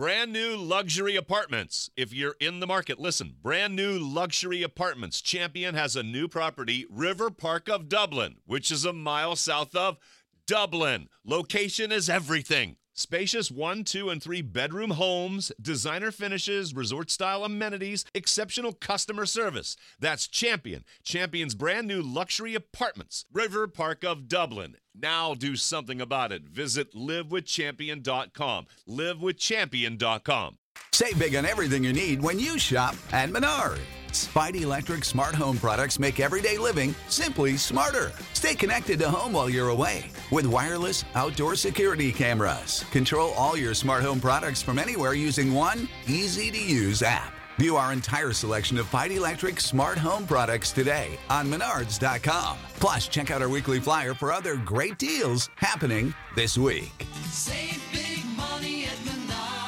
Brand new luxury apartments. If you're in the market, listen. Brand new luxury apartments. Champion has a new property, River Park of Dublin, which is a mile south of Dublin. Location is everything. Spacious 1, 2, and 3 bedroom homes, designer finishes, resort-style amenities, exceptional customer service. That's Champion. Champion's brand new luxury apartments, River Park of Dublin. Now do something about it. Visit livewithchampion.com. Livewithchampion.com. Save big on everything you need when you shop at Menards. Spidey Electric smart home products make everyday living simply smarter. Stay connected to home while you're away with wireless outdoor security cameras. Control all your smart home products from anywhere using one easy-to-use app. View our entire selection of Spidey Electric smart home products today on Menards.com. Plus, check out our weekly flyer for other great deals happening this week. Save big money at Menards.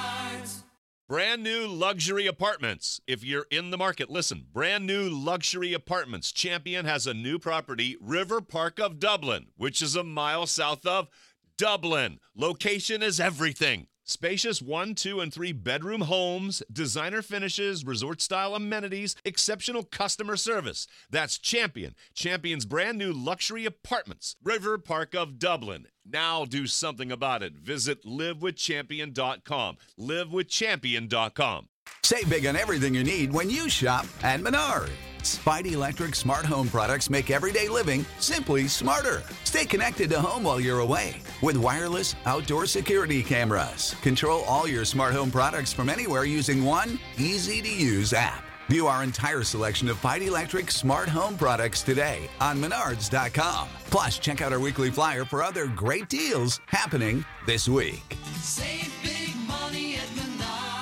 Brand new luxury apartments. If you're in the market, listen. Brand new luxury apartments. Champion has a new property, River Park of Dublin, which is a mile south of Dublin. Location is everything. Spacious 1, 2, and 3 bedroom homes, designer finishes, resort-style amenities, exceptional customer service. That's Champion. Champion's brand new luxury apartments, River Park of Dublin. Now do something about it. Visit livewithchampion.com. Livewithchampion.com. Save big on everything you need when you shop at Menards. Spidey Electric smart home products make everyday living simply smarter. Stay connected to home while you're away with wireless outdoor security cameras. Control all your smart home products from anywhere using one easy-to-use app. View our entire selection of Spidey Electric smart home products today on Menards.com. Plus, check out our weekly flyer for other great deals happening this week. Save big money at Menards.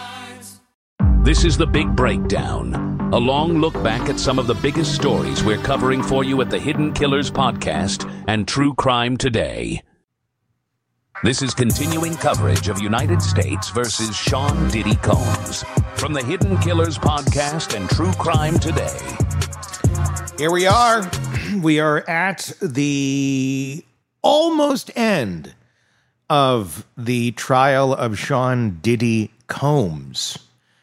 This is The Big Breakdown, a long look back at some of the biggest stories we're covering for you at the Hidden Killers podcast and True Crime Today. This is continuing coverage of United States versus Sean Diddy Combs from the Hidden Killers podcast and True Crime Today. Here we are. We are at the almost end of the trial of Sean Diddy Combs.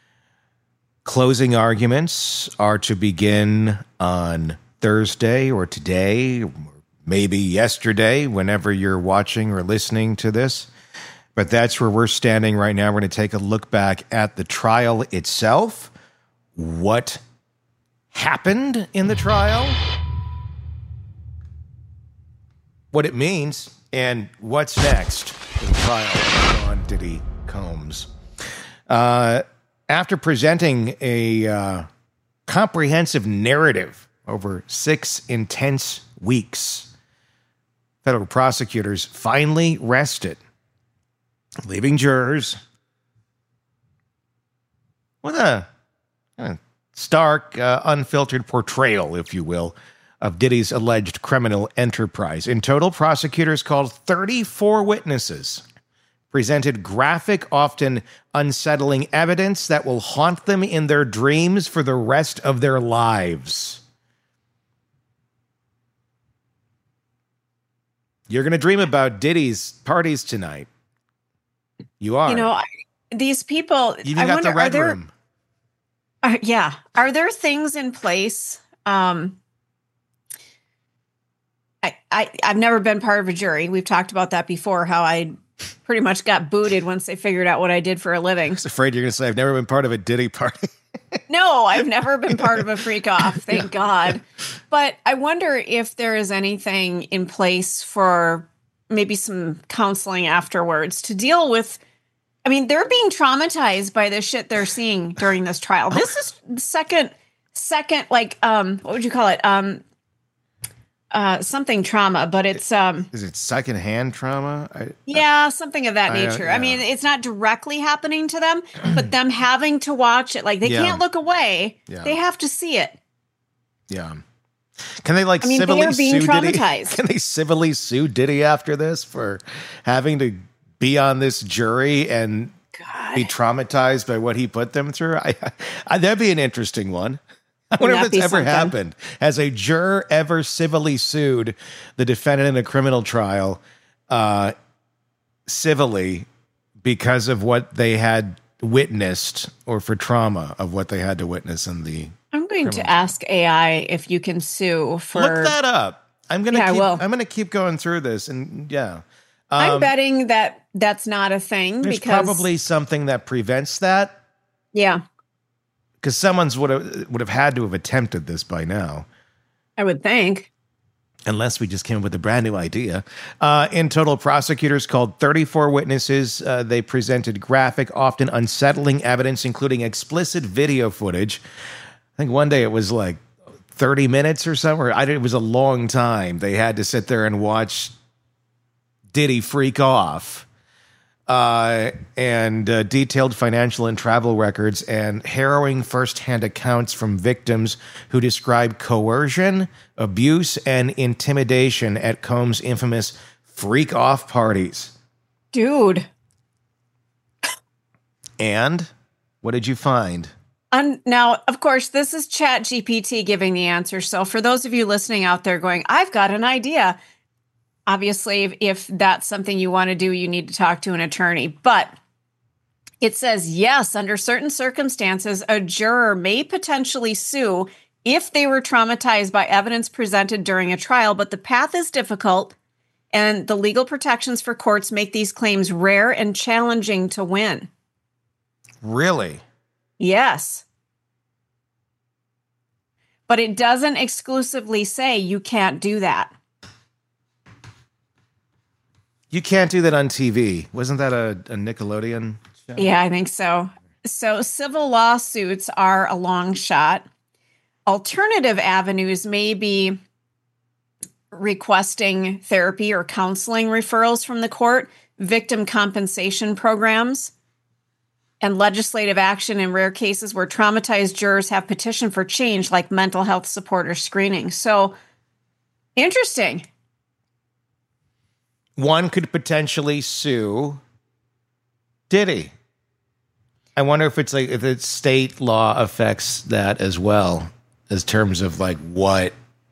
Closing arguments are to begin on Thursday or today, or maybe yesterday, whenever you're watching or listening to this. But that's where we're standing right now. We're going to take a look back at the trial itself, what happened in the trial, what it means, and what's next in the trial of Sean Diddy Combs. After presenting a comprehensive narrative over 6 intense weeks, federal prosecutors finally rested, leaving jurors with a stark, unfiltered portrayal, if you will, of Diddy's alleged criminal enterprise. In total, prosecutors called 34 witnesses, presented graphic, often unsettling evidence that will haunt them in their dreams for the rest of their lives. You're going to dream about Diddy's parties tonight. You are. You know, these people... You even got the red room. Yeah. Are there things in place? I've never been part of a jury. We've talked about that before, how I pretty much got booted once they figured out what I did for a living. I was afraid you're going to say, I've never been part of a Diddy party. No, I've never been part of a freak off, thank God. But I wonder if there is anything in place for maybe some counseling afterwards to deal with. I mean, they're being traumatized by the shit they're seeing during this trial. This is the second, like, what would you call it? Something trauma, but it's is it secondhand trauma? Something of that nature. Yeah. I mean, it's not directly happening to them, but them having to watch it, like they can't look away. Yeah. They have to see it. Yeah. Can they they civilly are being sue Diddy? traumatized. Can they civilly sue Diddy after this for having to be on this jury and be traumatized by what he put them through? That'd be an interesting one. I wonder if that's ever happened. Has a juror ever civilly sued the defendant in a criminal trial civilly because of what they had witnessed or for trauma of what they had to witness in the. I'm going to ask AI if you can sue for. Look that up. I'm gonna Yeah, I keep. will. I'm gonna keep going through this, and yeah, I'm betting that that's not a thing there's because probably something that prevents that. yeah, Because someone's would have had to have attempted this by now, I would think. unless we just came up with a brand new idea. In total, prosecutors called 34 witnesses. They presented graphic, often unsettling evidence, including explicit video footage. I think one day it was like 30 minutes or something. It was a long time. They had to sit there and watch Diddy freak off. And detailed financial and travel records and harrowing firsthand accounts from victims who describe coercion, abuse, and intimidation at Combs' infamous freak off parties. Dude. And what did you find? Now, of course, this is Chat GPT giving the answer. So for those of you listening out there going, I've got an idea. Obviously, if that's something you want to do, you need to talk to an attorney. But it says, yes, under certain circumstances, a juror may potentially sue if they were traumatized by evidence presented during a trial, but the path is difficult and the legal protections for courts make these claims rare and challenging to win. Really? Yes. But it doesn't exclusively say you can't do that. You can't do that on TV. Wasn't that a Nickelodeon show? Yeah, I think so. So civil lawsuits are a long shot. Alternative avenues may be requesting therapy or counseling referrals from the court, victim compensation programs, and legislative action in rare cases where traumatized jurors have petitioned for change, like mental health support or screening. So, interesting. One could potentially sue Diddy. I wonder if it's state law affects that as well, as terms of like what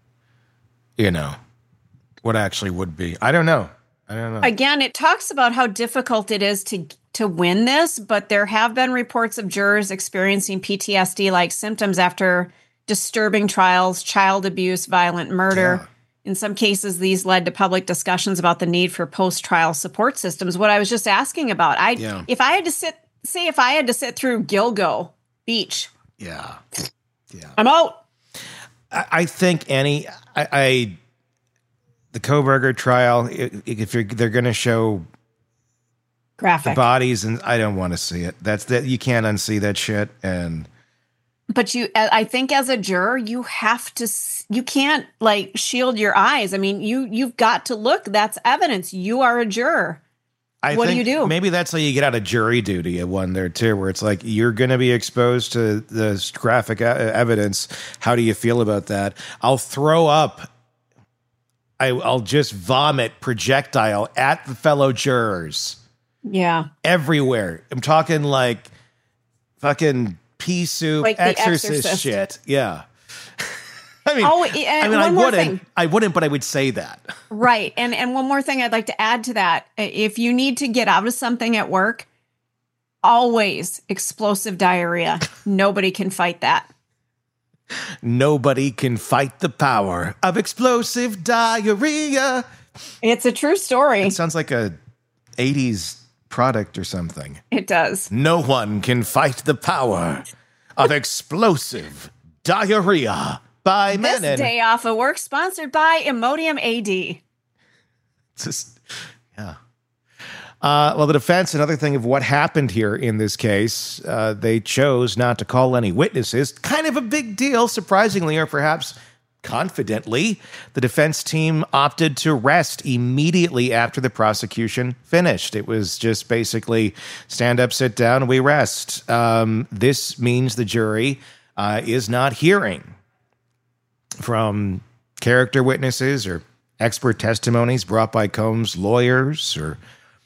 actually would be. I don't know. Again, it talks about how difficult it is to win this, but there have been reports of jurors experiencing PTSD-like symptoms after disturbing trials, child abuse, violent murder. Yeah. In some cases, these led to public discussions about the need for post-trial support systems. What I was just asking about, if I had to sit through Gilgo Beach, Yeah. I'm out. I think the Kohberger trial, if they're going to show the Graphic. bodies, and I don't want to see it. You can't unsee that shit. And But I think as a juror, you can't like shield your eyes. I mean, you've got to look. That's evidence. You are a juror. What do you do? Maybe that's how you get out of jury duty at one there too, where it's like you're going to be exposed to the graphic evidence. How do you feel about that? I'll throw up. I'll just vomit projectile at the fellow jurors. Yeah. Everywhere. I'm talking like fucking pea soup, Like The exorcist Exorcist. shit. Yeah. I wouldn't, but I would say that. Right. And one more thing I'd like to add to that. If you need to get out of something at work, always explosive diarrhea. Nobody can fight that. Nobody can fight the power of explosive diarrhea. It's a true story. It sounds like a 80s product or something. It does. No one can fight the power of explosive diarrhea by This Menon. day off of work sponsored by Imodium AD. Just, yeah. Well, the defense, another thing of what happened here in this case, they chose not to call any witnesses. Kind of a big deal, surprisingly, or perhaps confidently. The defense team opted to rest immediately after the prosecution finished. It was just basically stand up, sit down, we rest. This means the jury is not hearing from character witnesses or expert testimonies brought by Combs' lawyers or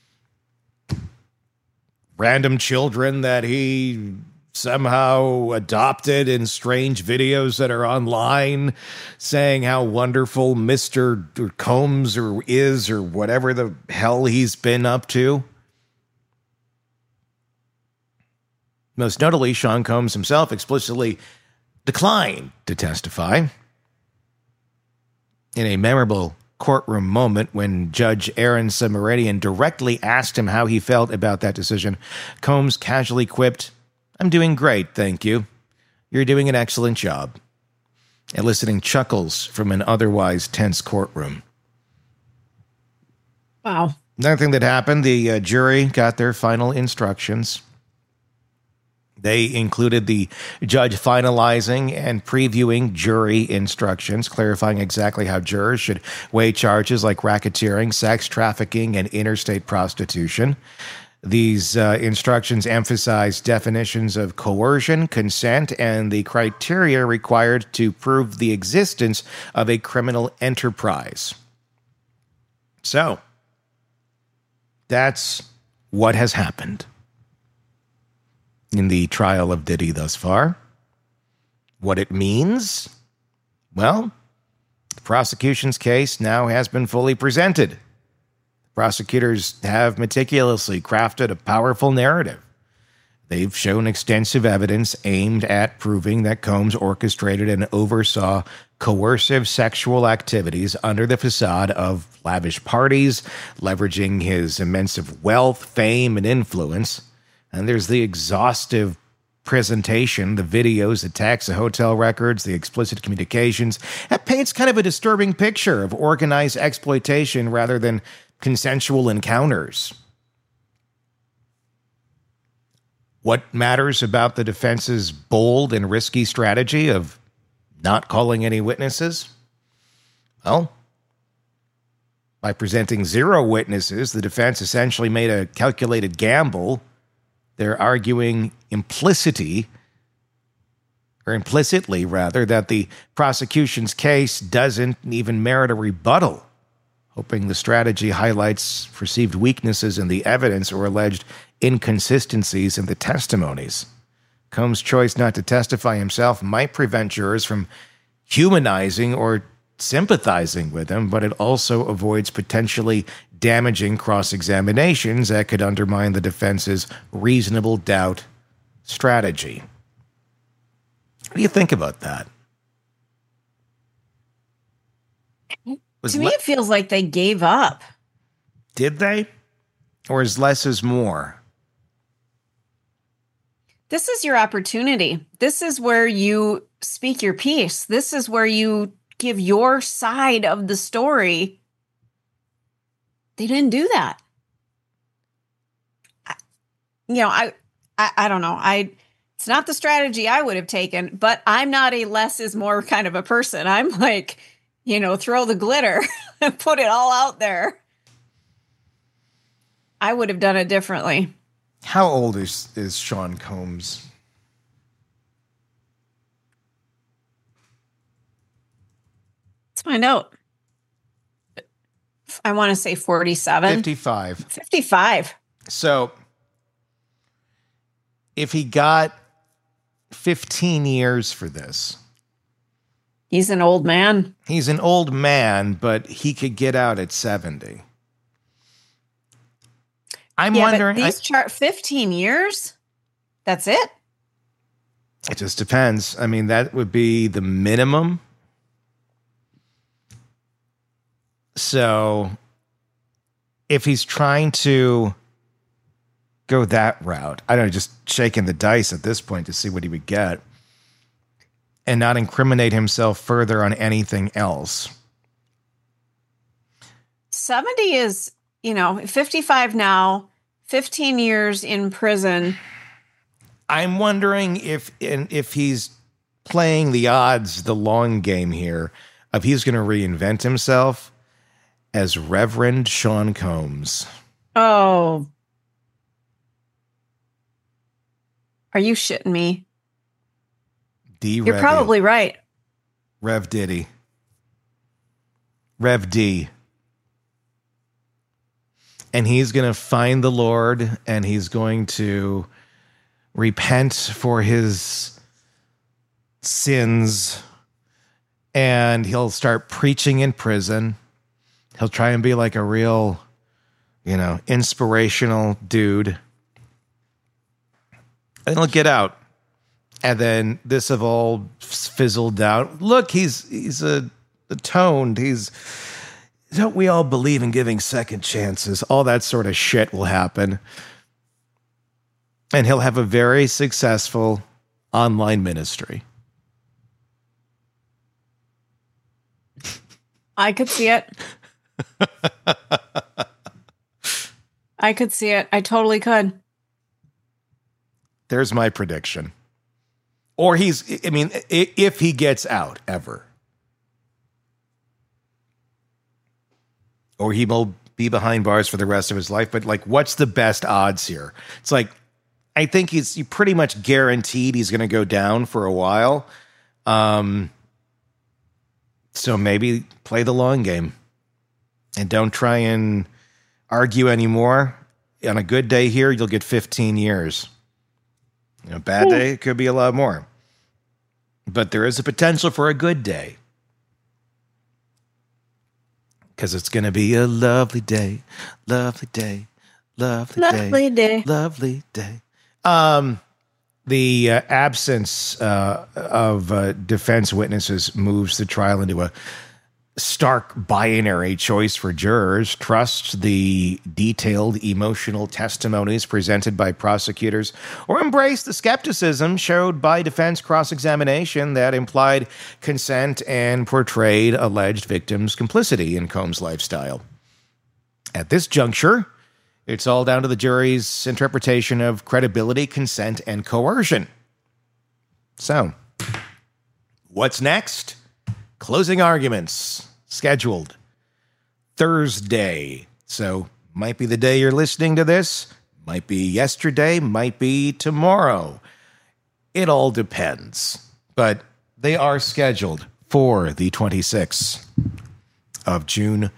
random children that he somehow adopted in strange videos that are online saying how wonderful Mr. Combs is or whatever the hell he's been up to. Most notably, Sean Combs himself explicitly declined to testify in a memorable courtroom moment when Judge Aaron Samaradian directly asked him how he felt about that decision. Combs casually quipped, "I'm doing great, thank you. You're doing an excellent job," eliciting chuckles from an otherwise tense courtroom. Wow. Another thing that happened, the jury got their final instructions. They included the judge finalizing and previewing jury instructions, clarifying exactly how jurors should weigh charges like racketeering, sex trafficking, and interstate prostitution. These instructions emphasize definitions of coercion, consent, and the criteria required to prove the existence of a criminal enterprise. So, that's what has happened in the trial of Diddy thus far. What it means? Well, the prosecution's case now has been fully presented. Prosecutors have meticulously crafted a powerful narrative. They've shown extensive evidence aimed at proving that Combs orchestrated and oversaw coercive sexual activities under the facade of lavish parties, leveraging his immense wealth, fame, and influence. And there's the exhaustive presentation, the videos, the texts, the hotel records, the explicit communications. That paints kind of a disturbing picture of organized exploitation rather than consensual encounters. What matters about the defense's bold and risky strategy of not calling any witnesses? Well, by presenting 0 witnesses, the defense essentially made a calculated gamble. They're arguing implicitly, that the prosecution's case doesn't even merit a rebuttal, hoping the strategy highlights perceived weaknesses in the evidence or alleged inconsistencies in the testimonies. Combs' choice not to testify himself might prevent jurors from humanizing or sympathizing with him, but it also avoids potentially damaging cross-examinations that could undermine the defense's reasonable doubt strategy. What do you think about that? To me, it feels like they gave up. Did they? Or is less is more? This is your opportunity. This is where you speak your piece. This is where you give your side of the story. They didn't do that. I don't know. It's not the strategy I would have taken, but I'm not a less is more kind of a person. I'm like, throw the glitter and put it all out there. I would have done it differently. How old is Sean Combs? Let's find out. I want to say 47. 55. 55. So, if he got 15 years for this. He's an old man. He's an old man, but he could get out at 70. I'm wondering. But these 15 years? That's it? It just depends. I mean, that would be the minimum. So, if he's trying to go that route, I don't know, just shaking the dice at this point to see what he would get and not incriminate himself further on anything else. 70 is, 55 now, 15 years in prison. I'm wondering if he's playing the odds, the long game here, if he's going to reinvent himself as Reverend Sean Combs. Oh. Are you shitting me? You're probably right. Rev Diddy. Rev D. And he's going to find the Lord, and he's going to repent for his sins, and he'll start preaching in prison. He'll try and be like a real, inspirational dude. And he'll get out. And then this have all fizzled out. Look, he's atoned. Don't we all believe in giving second chances? All that sort of shit will happen. And he'll have a very successful online ministry. I could see it. I could see it. I totally could. There's my prediction. Or if he gets out ever. Or he will be behind bars for the rest of his life. But, like, what's the best odds here? It's like, I think he's pretty much guaranteed he's going to go down for a while. So maybe play the long game. And don't try and argue anymore. On a good day here, you'll get 15 years. A bad day, it could be a lot more. But there is a potential for a good day. Because it's going to be a lovely day, lovely day, lovely day, Lovely day. lovely day. The absence of defense witnesses moves the trial into a stark binary choice for jurors. Trust the detailed emotional testimonies presented by prosecutors, or embrace the skepticism showed by defense cross-examination that implied consent and portrayed alleged victims' complicity in Combs' lifestyle. At this juncture, it's all down to the jury's interpretation of credibility, consent, and coercion. So, what's next? Closing arguments, scheduled Thursday. So, might be the day you're listening to this, might be yesterday, might be tomorrow. It all depends. But they are scheduled for the 26th of June,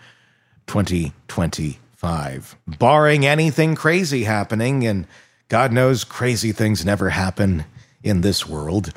2025. Barring anything crazy happening, and God knows crazy things never happen in this world.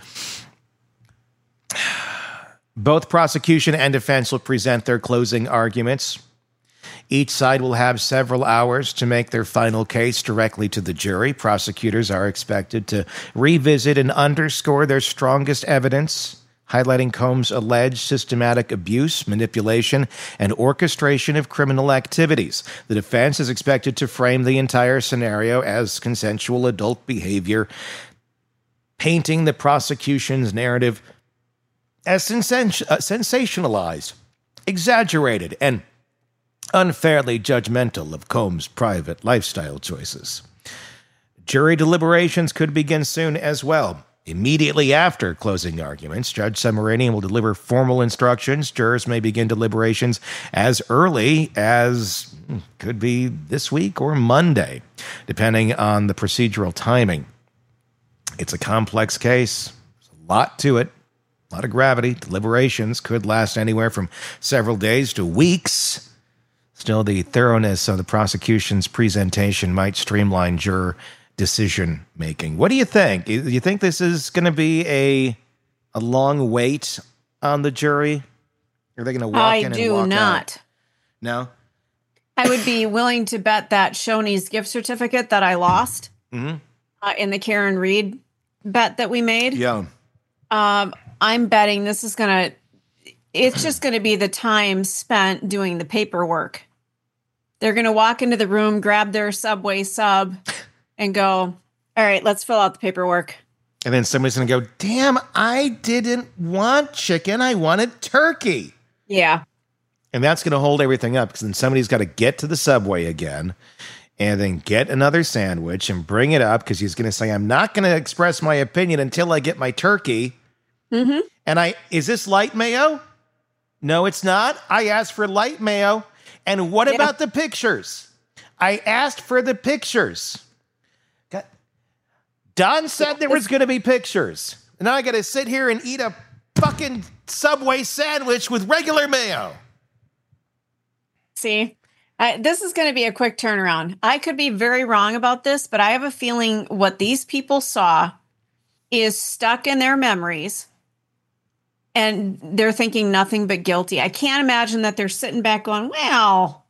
Both prosecution and defense will present their closing arguments. Each side will have several hours to make their final case directly to the jury. Prosecutors are expected to revisit and underscore their strongest evidence, highlighting Combs' alleged systematic abuse, manipulation, and orchestration of criminal activities. The defense is expected to frame the entire scenario as consensual adult behavior, painting the prosecution's narrative as sensationalized, exaggerated, and unfairly judgmental of Combs' private lifestyle choices. Jury deliberations could begin soon as well. Immediately after closing arguments, Judge Semeranian will deliver formal instructions. Jurors may begin deliberations as early as could be this week or Monday, depending on the procedural timing. It's a complex case. There's a lot to it. A lot of gravity. Deliberations could last anywhere from several days to weeks. Still, the thoroughness of the prosecution's presentation might streamline juror decision-making. What do you think? Do you think this is going to be a long wait on the jury? Are they going to walk in and walk out? I do not. No? I would be willing to bet that Shoney's gift certificate that I lost in the Karen Reed bet that we made. Yeah. I'm betting this is it's just going to be the time spent doing the paperwork. They're going to walk into the room, grab their Subway sub, and go, all right, let's fill out the paperwork. And then somebody's going to go, damn, I didn't want chicken. I wanted turkey. Yeah. And that's going to hold everything up, because then somebody's got to get to the Subway again and then get another sandwich and bring it up, because he's going to say, I'm not going to express my opinion until I get my turkey. Mm-hmm. And is this light mayo? No, it's not. I asked for light mayo. And what about the pictures? I asked for the pictures. Don said there was going to be pictures. And now I got to sit here and eat a fucking Subway sandwich with regular mayo. See, this is going to be a quick turnaround. I could be very wrong about this, but I have a feeling what these people saw is stuck in their memories. And they're thinking nothing but guilty. I can't imagine that they're sitting back going, well,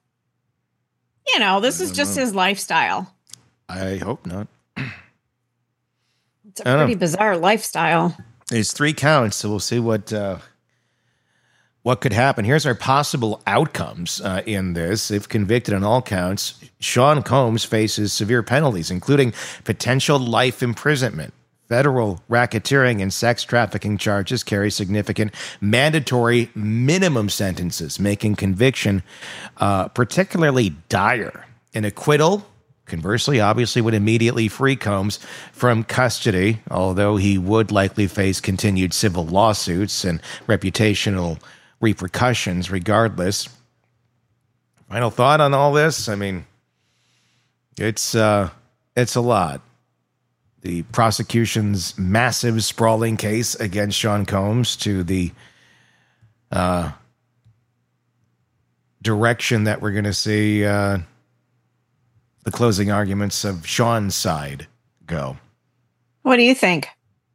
this is just his lifestyle. I hope not. It's a pretty bizarre lifestyle. There's 3 counts, so we'll see what could happen. Here's our possible outcomes in this. If convicted on all counts, Sean Combs faces severe penalties, including potential life imprisonment. Federal racketeering and sex trafficking charges carry significant mandatory minimum sentences, making conviction particularly dire. An acquittal, conversely, obviously would immediately free Combs from custody, although he would likely face continued civil lawsuits and reputational repercussions regardless. Final thought on all this? I mean, it's a lot. The prosecution's massive sprawling case against Sean Combs to the direction that we're going to see the closing arguments of Sean's side go. What do you think?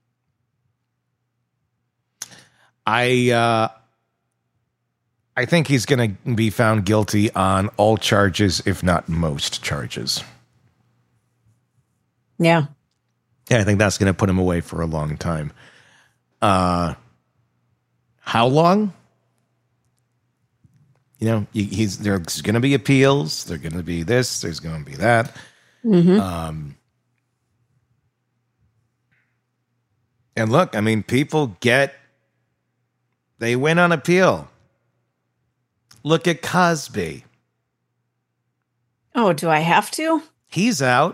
I think he's going to be found guilty on all charges, if not most charges. Yeah. Yeah, I think that's going to put him away for a long time. How long? You know, there's going to be appeals. There's going to be this. There's going to be that. Mm-hmm. And look, I mean, people they win on appeal. Look at Cosby. Oh, do I have to? He's out.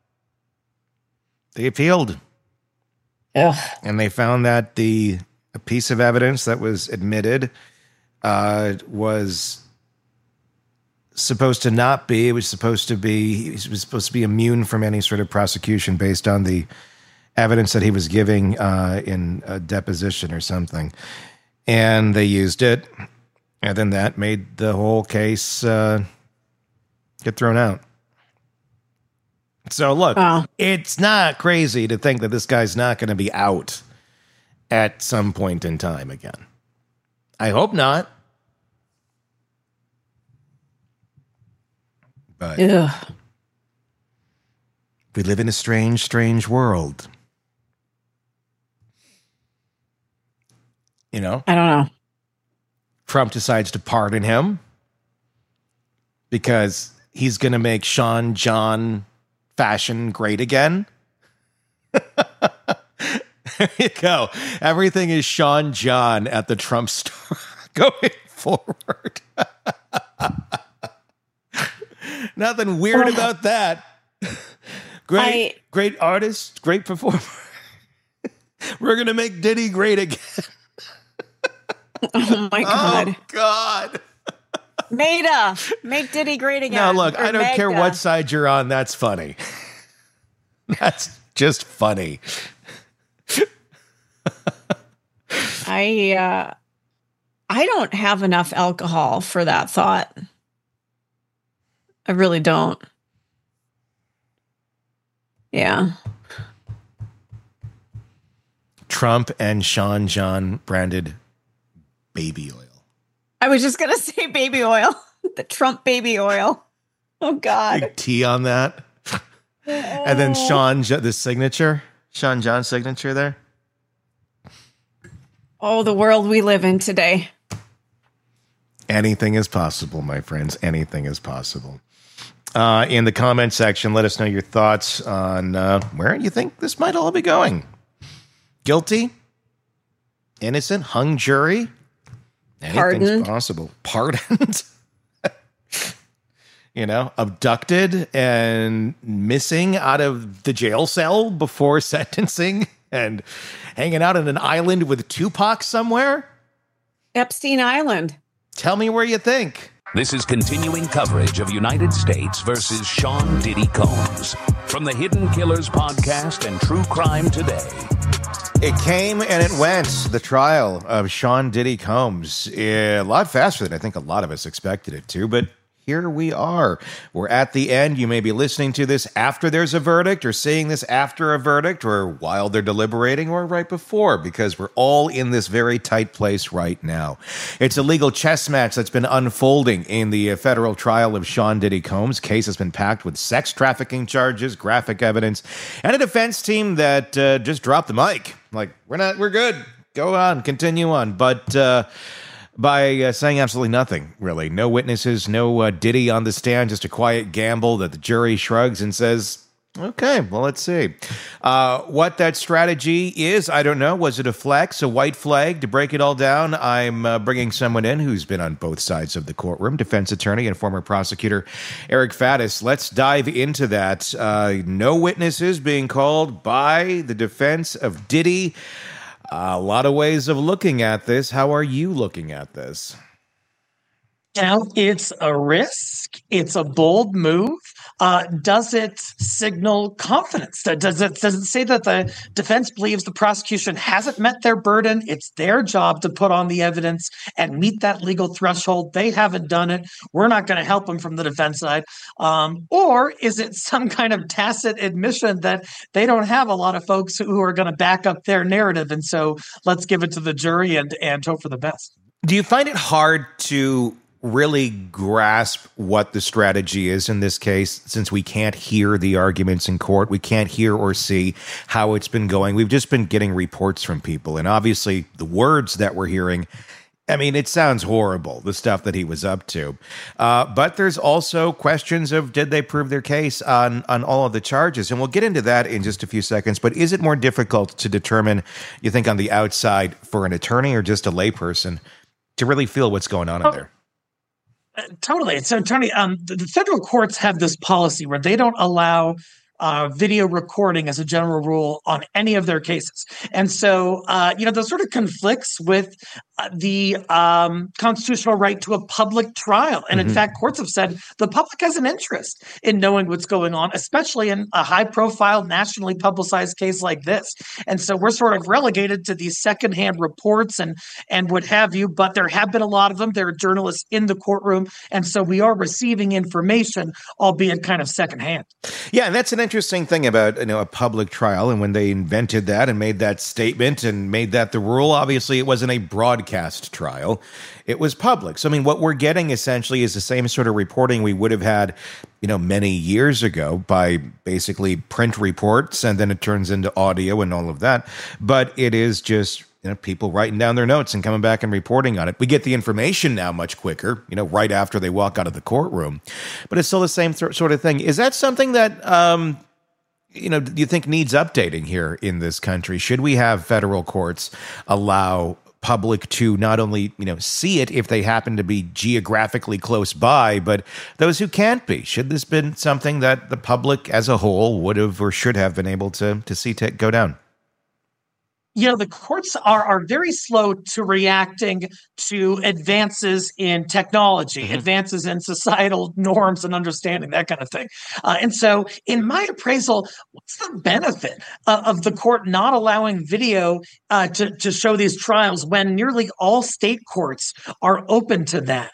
They appealed. Ugh. And they found that a piece of evidence that was admitted was supposed to not be. He was supposed to be immune from any sort of prosecution based on the evidence that he was giving in a deposition or something. And they used it. And then that made the whole case get thrown out. So look, It's not crazy to think that this guy's not going to be out at some point in time again. I hope not. But we live in a strange, strange world. You know? I don't know. Trump decides to pardon him because he's going to make Sean John fashion great again. There you go. Everything is Sean John at the Trump store going forward. Nothing weird about that. Great artist, great performer. We're going to make Diddy great again. Oh my God. Oh God. Maida, make Diddy great again. Now look, Or I don't care Magda. what side you're on. That's funny. That's just funny. I don't have enough alcohol for that thought. I really don't. Yeah. Trump and Sean John branded baby oil. I was just going to say baby oil. The Trump baby oil. Oh, God. Big T on that. And then the signature. Sean John's signature there. Oh, the world we live in today. Anything is possible, my friends. Anything is possible. In the comment section, let us know your thoughts on where you think this might all be going. Guilty? Innocent? Hung jury? Anything's Pardoned. possible. Pardoned? Abducted and missing out of the jail cell before sentencing and hanging out on an island with Tupac somewhere? Epstein Island. Tell me where you think. This is continuing coverage of United States versus Sean Diddy Combs from the Hidden Killers podcast and True Crime Today. It came and it went. The trial of Sean Diddy Combs. A lot faster than I think a lot of us expected it to, but here we are. We're at the end. You may be listening to this after there's a verdict, or seeing this after a verdict, or while they're deliberating, or right before, because we're all in this very tight place right now. It's a legal chess match that's been unfolding in the federal trial of Sean Diddy Combs. Case has been packed with sex trafficking charges, graphic evidence, and a defense team that just dropped the mic. Like, we're good. Go on, continue on. But by saying absolutely nothing, really. No witnesses, no Diddy on the stand, just a quiet gamble that the jury shrugs and says, okay, well, let's see. What that strategy is, I don't know. Was it a flex, a white flag? To break it all down, I'm bringing someone in who's been on both sides of the courtroom, defense attorney and former prosecutor Eric Faddis. Let's dive into that. No witnesses being called by the defense of Diddy. A lot of ways of looking at this. How are you looking at this? It's a risk. It's a bold move. Does it signal confidence? Does it say that the defense believes the prosecution hasn't met their burden? It's their job to put on the evidence and meet that legal threshold. They haven't done it. We're not going to help them from the defense side. Or is it some kind of tacit admission that they don't have a lot of folks who are going to back up their narrative? And so let's give it to the jury and hope for the best. Do you find it hard to really grasp what the strategy is in this case, since we can't hear the arguments in court? We can't hear or see how it's been going. We've just been getting reports from people, and obviously the words that we're hearing, I mean, it sounds horrible, the stuff that he was up to. But there's also questions of, did they prove their case on all of the charges? And we'll get into that in just a few seconds. But is it more difficult to determine, you think, on the outside for an attorney or just a layperson to really feel what's going on in there? Totally. So, Tony, the federal courts have this policy where they don't allow video recording as a general rule on any of their cases. And so, that sort of conflicts with the constitutional right to a public trial. And in fact, courts have said the public has an interest in knowing what's going on, especially in a high-profile, nationally publicized case like this. And so we're sort of relegated to these secondhand reports and what have you, but there have been a lot of them. There are journalists in the courtroom. And so we are receiving information, albeit kind of secondhand. Yeah, and that's an interesting thing about a public trial. And when they invented that and made that statement and made that the rule, obviously it wasn't a broadcast trial. It was public. So, I mean, what we're getting essentially is the same sort of reporting we would have had, many years ago by basically print reports, and then it turns into audio and all of that. But it is just people writing down their notes and coming back and reporting on it. We get the information now much quicker, right after they walk out of the courtroom. But it's still the same sort of thing. Is that something that, do you think needs updating here in this country? Should we have federal courts allow public to not only, see it if they happen to be geographically close by, but those who can't be? Should this been something that the public as a whole would have or should have been able to see go down? The courts are very slow to reacting to advances in technology, advances in societal norms and understanding, that kind of thing. And so in my appraisal, what's the benefit of the court not allowing video to show these trials when nearly all state courts are open to that?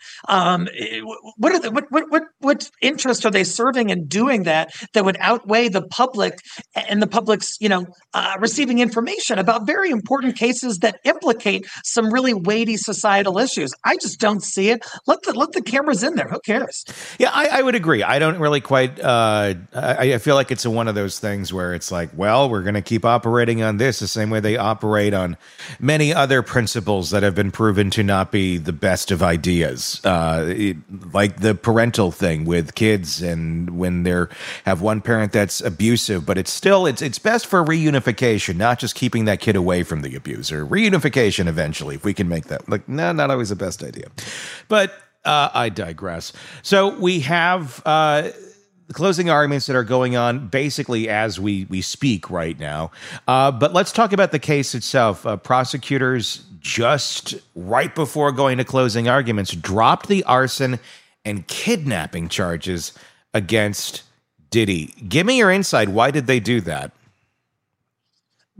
What interest are they serving in doing that would outweigh the public and the public's, receiving information about very important cases that implicate some really weighty societal issues? I just don't see it. Let the cameras in there. Who cares? Yeah, I would agree. I don't really quite. I feel like it's one of those things where it's like, well, we're going to keep operating on this the same way they operate on many other principles that have been proven to not be the best of ideas, like the parental thing with kids, and when they have one parent that's abusive, but it's best for reunification, not just keeping that kid away from the abuser. Reunification eventually, if we can make that. Like, no, not always the best idea. But I digress. So we have the closing arguments that are going on basically as we speak right now. But let's talk about the case itself. Prosecutors just right before going to closing arguments dropped the arson and kidnapping charges against Diddy. Give me your insight. Why did they do that?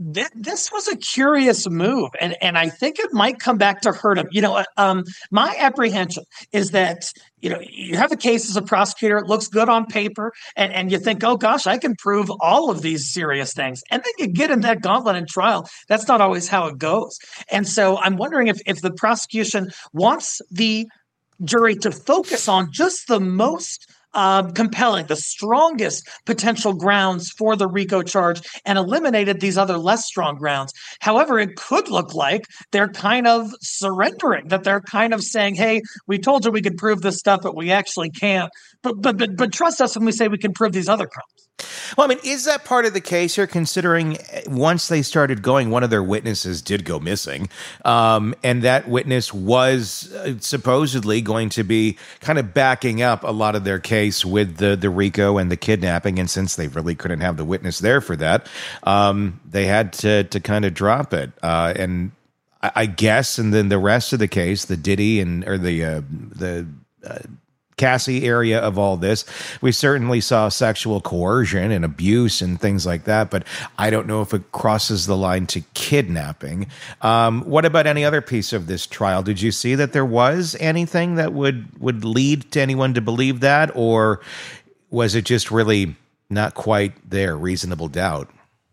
This was a curious move, and I think it might come back to hurt him. My apprehension is that you have a case as a prosecutor, it looks good on paper, and you think, oh gosh, I can prove all of these serious things, and then you get in that gauntlet in trial. That's not always how it goes, and so I'm wondering if the prosecution wants the jury to focus on just the most compelling, the strongest potential grounds for the RICO charge and eliminated these other less strong grounds. However, it could look like they're kind of surrendering, that they're kind of saying, hey, we told you we could prove this stuff, but we actually can't. But trust us when we say we can prove these other crimes. Well, I mean, is that part of the case here, considering once they started going, one of their witnesses did go missing, and that witness was supposedly going to be kind of backing up a lot of their case with the RICO and the kidnapping, and since they really couldn't have the witness there for that, they had to kind of drop it. And I guess, and then the rest of the case, the Diddy or the Cassie area of all this, we certainly saw sexual coercion and abuse and things like that, but I don't know if it crosses the line to kidnapping. What about any other piece of this trial? Did you see that there was anything that would lead to anyone to believe that, or was it just really not quite there, reasonable doubt?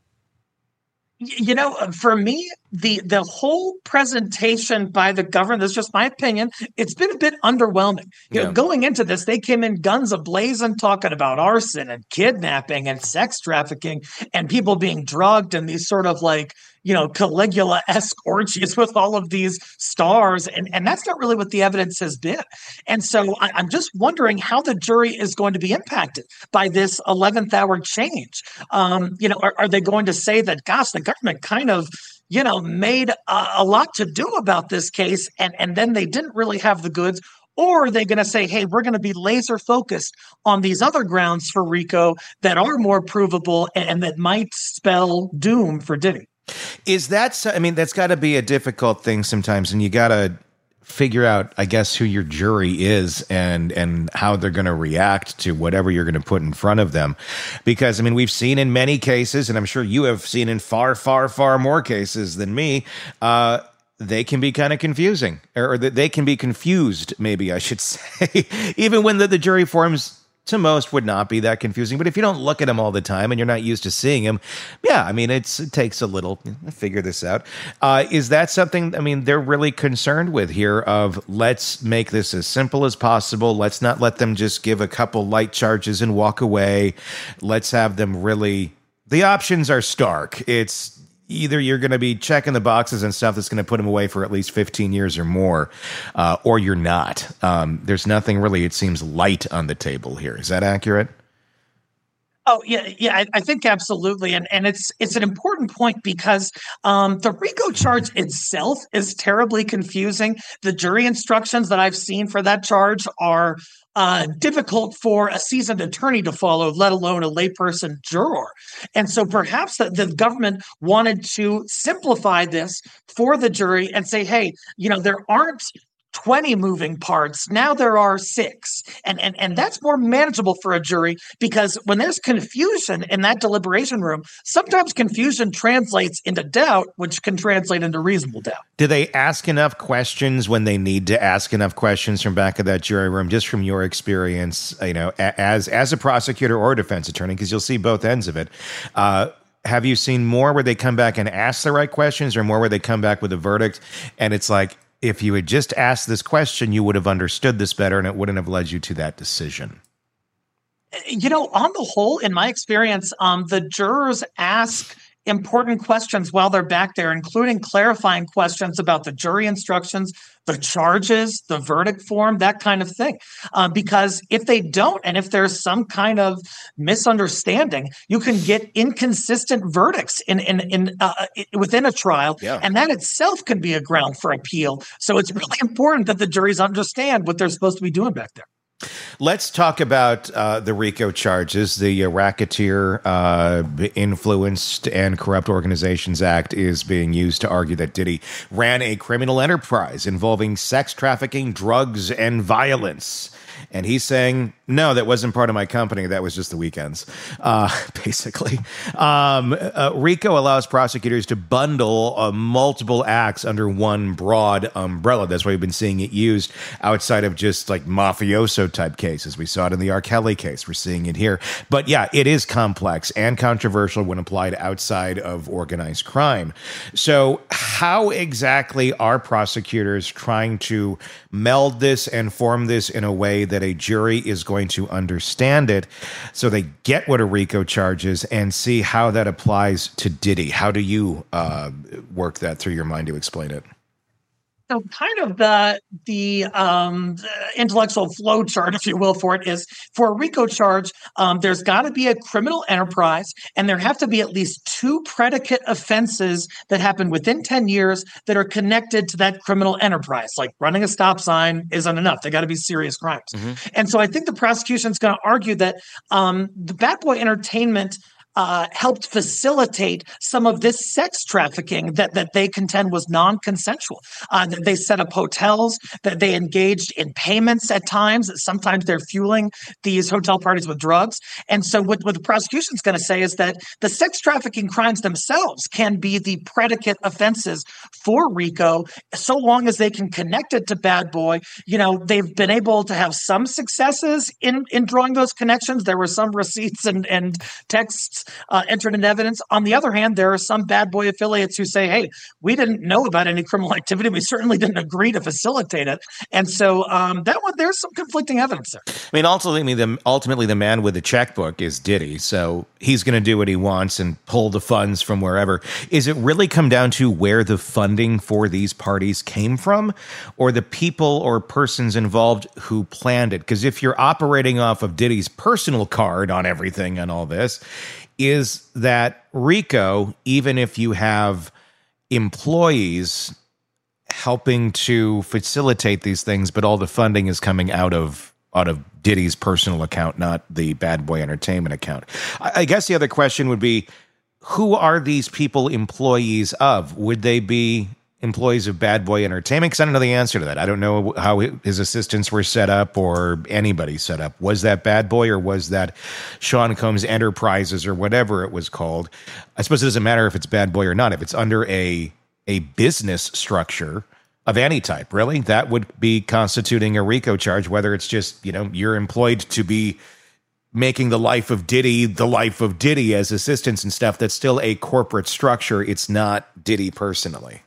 For me, the whole presentation by the government, that's just my opinion, it's been a bit underwhelming. Going into this, they came in guns a-blazing, talking about arson and kidnapping and sex trafficking and people being drugged and these sort of Caligula-esque orgies with all of these stars. And that's not really what the evidence has been. And so I'm just wondering how the jury is going to be impacted by this 11th hour change. Are they going to say that, gosh, the government kind of made a lot to do about this case, and then they didn't really have the goods? Or are they going to say, hey, we're going to be laser focused on these other grounds for RICO that are more provable and that might spell doom for Diddy? Is that, I mean, that's got to be a difficult thing sometimes, and you got to figure out, I guess, who your jury is and how they're going to react to whatever you're going to put in front of them. Because, I mean, we've seen in many cases, and I'm sure you have seen in far, far, far more cases than me, they can be kind of confusing, or they can be confused, maybe I should say, even when the jury forms to most would not be that confusing. But if you don't look at them all the time and you're not used to seeing them, yeah, I mean, it takes a little to figure this out. Is that something, I mean, they're really concerned with here of let's make this as simple as possible. Let's not let them just give a couple light charges and walk away. Let's have them really, the options are stark. It's either you're going to be checking the boxes and stuff that's going to put them away for at least 15 years or more, or you're not. There's nothing really, it seems, light on the table here. Is that accurate? Oh, yeah, I think absolutely. And it's an important point because the RICO charge itself is terribly confusing. The jury instructions that I've seen for that charge are difficult for a seasoned attorney to follow, let alone a layperson juror. And so perhaps the government wanted to simplify this for the jury and say, hey, there aren't 20 moving parts. Now there are 6. And that's more manageable for a jury, because when there's confusion in that deliberation room, sometimes confusion translates into doubt, which can translate into reasonable doubt. Do they ask enough questions when they need to ask enough questions from back of that jury room, just from your experience, as a prosecutor or a defense attorney, because you'll see both ends of it. Have you seen more where they come back and ask the right questions, or more where they come back with a verdict and it's like, if you had just asked this question, you would have understood this better and it wouldn't have led you to that decision? On the whole, in my experience, the jurors ask important questions while they're back there, including clarifying questions about the jury instructions, the charges, the verdict form, that kind of thing. Because if they don't, and if there's some kind of misunderstanding, you can get inconsistent verdicts within a trial, and that itself can be a ground for appeal. So it's really important that the juries understand what they're supposed to be doing back there. Let's talk about the RICO charges. The Racketeer Influenced and Corrupt Organizations Act is being used to argue that Diddy ran a criminal enterprise involving sex trafficking, drugs, and violence. And he's saying, no, that wasn't part of my company. That was just the weekends, basically. RICO allows prosecutors to bundle multiple acts under one broad umbrella. That's why we've been seeing it used outside of just like mafioso type cases. We saw it in the R. Kelly case. We're seeing it here. But yeah, it is complex and controversial when applied outside of organized crime. So how exactly are prosecutors trying to meld this and form this in a way that a jury is going to understand it so they get what a RICO charge is and see how that applies to Diddy? How do you work that through your mind to explain it? So kind of the intellectual flow chart, if you will, for it is for a RICO charge, there's got to be a criminal enterprise, and there have to be at least 2 predicate offenses that happen within 10 years that are connected to that criminal enterprise. Like running a stop sign isn't enough. They got to be serious crimes. And so I think the prosecution is going to argue that the Bad Boy Entertainment helped facilitate some of this sex trafficking that they contend was non-consensual. That they set up hotels, that they engaged in payments at times. Sometimes they're fueling these hotel parties with drugs. And so what the prosecution is going to say is that the sex trafficking crimes themselves can be the predicate offenses for RICO, so long as they can connect it to Bad Boy. You know, they've been able to have some successes in drawing those connections. There were some receipts and texts entered in evidence. On the other hand, there are some Bad Boy affiliates who say, hey, we didn't know about any criminal activity. We certainly didn't agree to facilitate it. And so that one, there's some conflicting evidence there. I mean, ultimately, the man with the checkbook is Diddy. So he's going to do what he wants and pull the funds from wherever. Is it really come down to where the funding for these parties came from, or the people or persons involved who planned it? Because if you're operating off of Diddy's personal card on everything and all this, is that RICO, even if you have employees helping to facilitate these things, but all the funding is coming out of Diddy's personal account, not the Bad Boy Entertainment account. I guess the other question would be, who are these people employees of? Would they be employees of Bad Boy Entertainment? Because I don't know the answer to that. I don't know how his assistants were set up or anybody set up. Was that Bad Boy, or was that Sean Combs Enterprises or whatever it was called? I suppose it doesn't matter if it's Bad Boy or not. If it's under a business structure of any type, really, that would be constituting a RICO charge, whether it's just, you know, you're employed to be making the life of Diddy as assistants and stuff. That's still a corporate structure. It's not Diddy personally.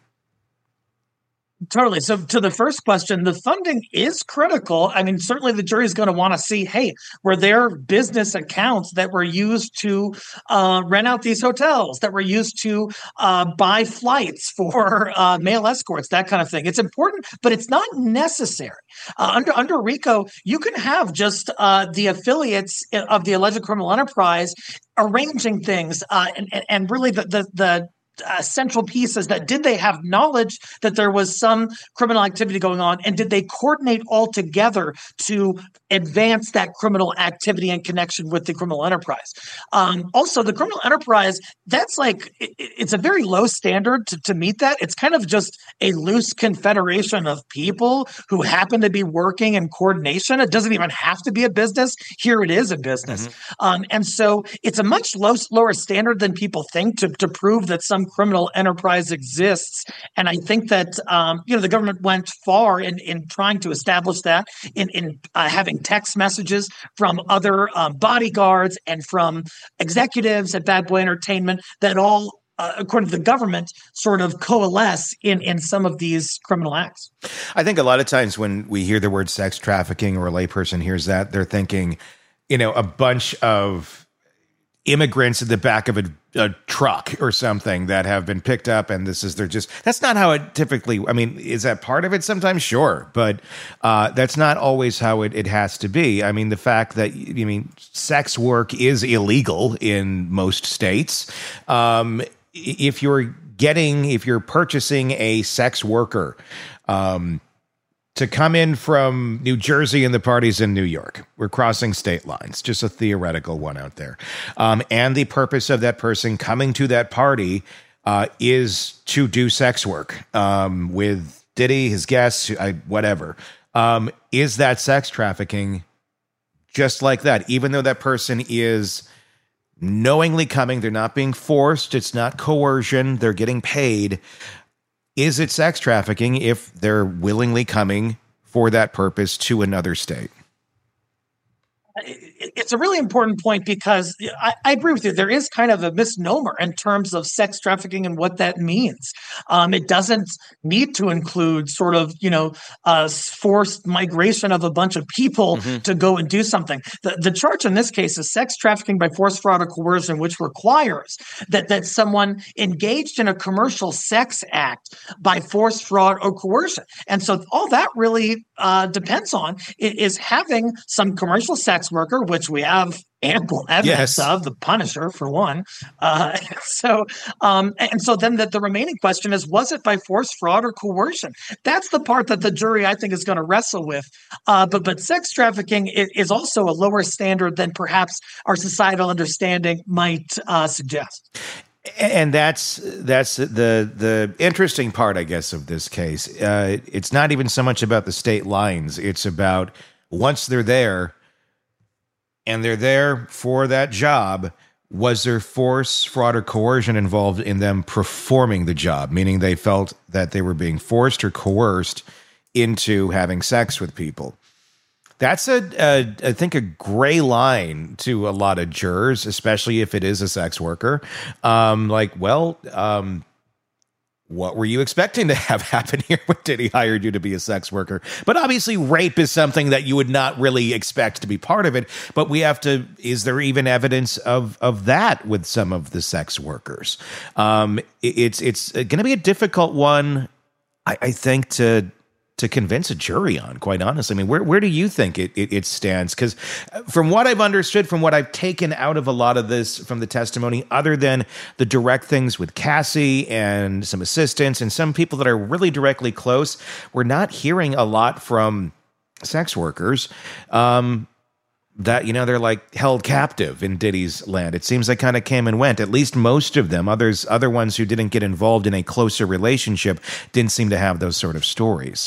Totally. So to the first question, the funding is critical. I mean, certainly the jury is going to want to see, hey, were there business accounts that were used to rent out these hotels, that were used to buy flights for male escorts, that kind of thing. It's important, but it's not necessary. Under RICO, you can have just the affiliates of the alleged criminal enterprise arranging things, and really the central piece is that, did they have knowledge that there was some criminal activity going on, and did they coordinate all together to advance that criminal activity in connection with the criminal enterprise? Also, the criminal enterprise, that's like, it's a very low standard to meet that. It's kind of just a loose confederation of people who happen to be working in coordination. It doesn't even have to be a business. Here it is a business. And so it's a much lower standard than people think to prove that some criminal enterprise exists. And I think that, the government went far in trying to establish that in having text messages from other bodyguards and from executives at Bad Boy Entertainment that all, according to the government, sort of coalesce in some of these criminal acts. I think a lot of times when we hear the word sex trafficking, or a layperson hears that, they're thinking, a bunch of immigrants in the back of a truck or something that have been picked up, and that's not how it typically, is that part of it sometimes? Sure. But that's not always how it has to be. I mean, the fact that, sex work is illegal in most states. If you're purchasing a sex worker, to come in from New Jersey and the party's in New York, we're crossing state lines, just a theoretical one out there. And the purpose of that person coming to that party is to do sex work with Diddy, his guests, whatever. Is that sex trafficking just like that? Even though that person is knowingly coming, they're not being forced, it's not coercion, they're getting paid. Is it sex trafficking if they're willingly coming for that purpose to another state? It's a really important point because I agree with you. There is kind of a misnomer in terms of sex trafficking and what that means. It doesn't need to include sort of, forced migration of a bunch of people to go and do something. The charge in this case is sex trafficking by force, fraud, or coercion, which requires that someone engaged in a commercial sex act by force, fraud, or coercion. And so all that really depends on is having some commercial sex worker, which we have ample evidence of, the Punisher for one. So then the remaining question is, was it by force, fraud, or coercion? That's the part that the jury, I think, is going to wrestle with. But sex trafficking is also a lower standard than perhaps our societal understanding might suggest. And that's the interesting part, I guess, of this case. It's not even so much about the state lines. It's about once they're there and they're there for that job, was there force, fraud, or coercion involved in them performing the job? Meaning they felt that they were being forced or coerced into having sex with people. That's I think, a gray line to a lot of jurors, especially if it is a sex worker. What were you expecting to have happen here when Diddy hired you to be a sex worker? But obviously rape is something that you would not really expect to be part of it. But we have to, is there even evidence of that with some of the sex workers? It's going to be a difficult one, I think, to convince a jury on, quite honestly. I mean, where do you think it stands? Because from what I've understood, from what I've taken out of a lot of this from the testimony, other than the direct things with Cassie and some assistants and some people that are really directly close, we're not hearing a lot from sex workers that, they're like held captive in Diddy's land. It seems they kind of came and went, at least most of them. Other ones who didn't get involved in a closer relationship didn't seem to have those sort of stories.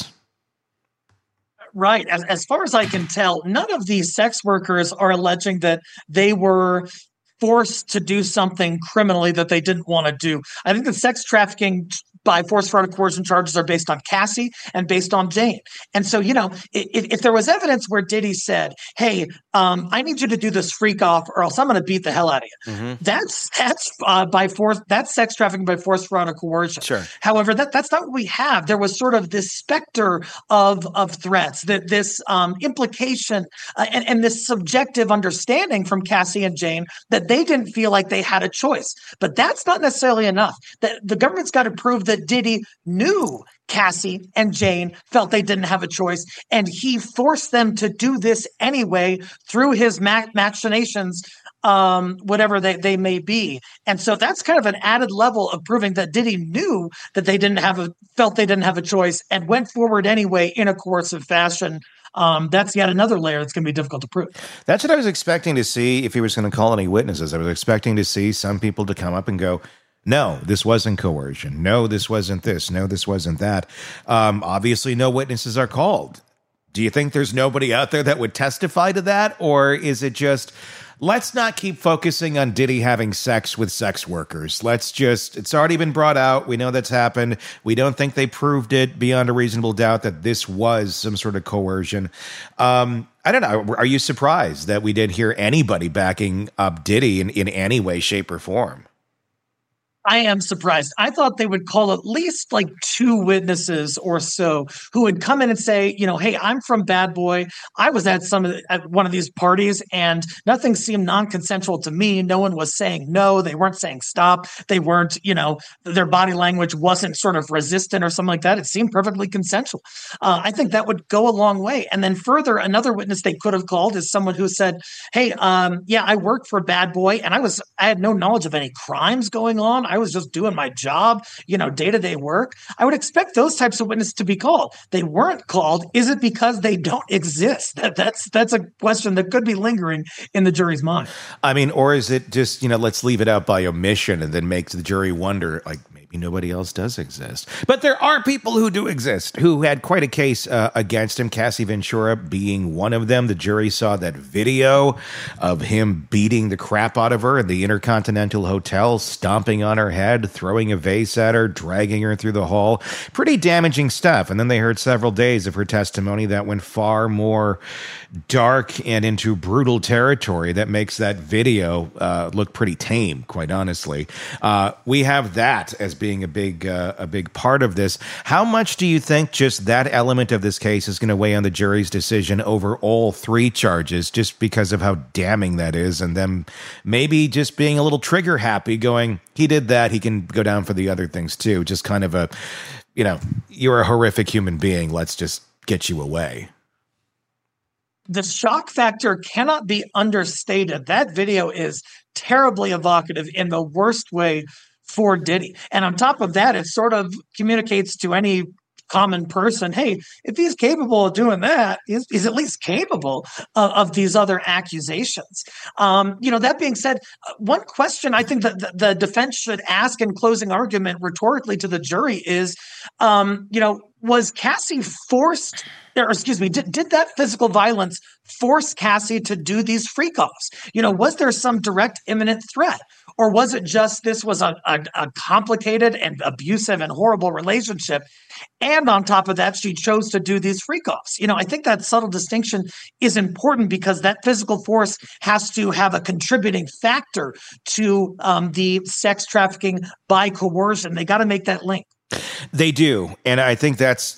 Right. As far as I can tell, none of these sex workers are alleging that they were forced to do something criminally that they didn't want to do. I think the sex trafficking by force, fraud, and coercion charges are based on Cassie and based on Jane. And so, if there was evidence where Diddy said, hey, I need you to do this freak off or else I'm going to beat the hell out of you. Mm-hmm. That's by force. That's sex trafficking by force, fraud, or coercion. Sure. However, that's not what we have. There was sort of this specter of threats, that this implication and this subjective understanding from Cassie and Jane that they didn't feel like they had a choice. But that's not necessarily enough. That the government's got to prove that Diddy knew Cassie and Jane felt they didn't have a choice, and he forced them to do this anyway through his machinations, whatever they may be. And so that's kind of an added level of proving that Diddy knew that felt they didn't have a choice and went forward anyway in a coercive fashion. That's yet another layer that's going to be difficult to prove. That's what I was expecting to see if he was going to call any witnesses. I was expecting to see some people to come up and go, no, this wasn't coercion. No, this wasn't this. No, this wasn't that. Obviously, no witnesses are called. Do you think there's nobody out there that would testify to that? Or is it just, let's not keep focusing on Diddy having sex with sex workers. It's already been brought out. We know that's happened. We don't think they proved it beyond a reasonable doubt that this was some sort of coercion. I don't know. Are you surprised that we didn't hear anybody backing up Diddy in any way, shape, or form? I am surprised. I thought they would call at least like 2 witnesses or so who would come in and say, hey, I'm from Bad Boy. I was at one of these parties and nothing seemed non-consensual to me. No one was saying no. They weren't saying stop. They weren't, their body language wasn't sort of resistant or something like that. It seemed perfectly consensual. I think that would go a long way. And then further, another witness they could have called is someone who said, hey, I work for Bad Boy and I had no knowledge of any crimes going on. I was just doing my job, day-to-day work. I would expect those types of witnesses to be called. They weren't called. Is it because they don't exist? That's a question that could be lingering in the jury's mind. I mean, or is it just, let's leave it out by omission and then make the jury wonder, like, maybe nobody else does exist. But there are people who do exist, who had quite a case against him, Cassie Ventura being one of them. The jury saw that video of him beating the crap out of her in the Intercontinental Hotel, stomping on her head, throwing a vase at her, dragging her through the hall. Pretty damaging stuff. And then they heard several days of her testimony that went far more dark and into brutal territory that makes that video look pretty tame, quite honestly. We have that as being a big part of this. How much do you think just that element of this case is going to weigh on the jury's decision over all three charges, just because of how damning that is, and them maybe just being a little trigger happy, going, he did that, he can go down for the other things too. Just kind of a, you're a horrific human being, let's just get you away. The shock factor cannot be understated. That video is terribly evocative in the worst way for Diddy. And on top of that, it sort of communicates to any common person, hey, if he's capable of doing that, he's at least capable of these other accusations. That being said, one question I think that the defense should ask in closing argument rhetorically to the jury is, was Cassie forced, or excuse me, did that physical violence force Cassie to do these freak-offs? Was there some direct imminent threat? Or was it just this was a complicated and abusive and horrible relationship? And on top of that, she chose to do these freak-offs. I think that subtle distinction is important because that physical force has to have a contributing factor to the sex trafficking by coercion. They got to make that link. They do. And I think that's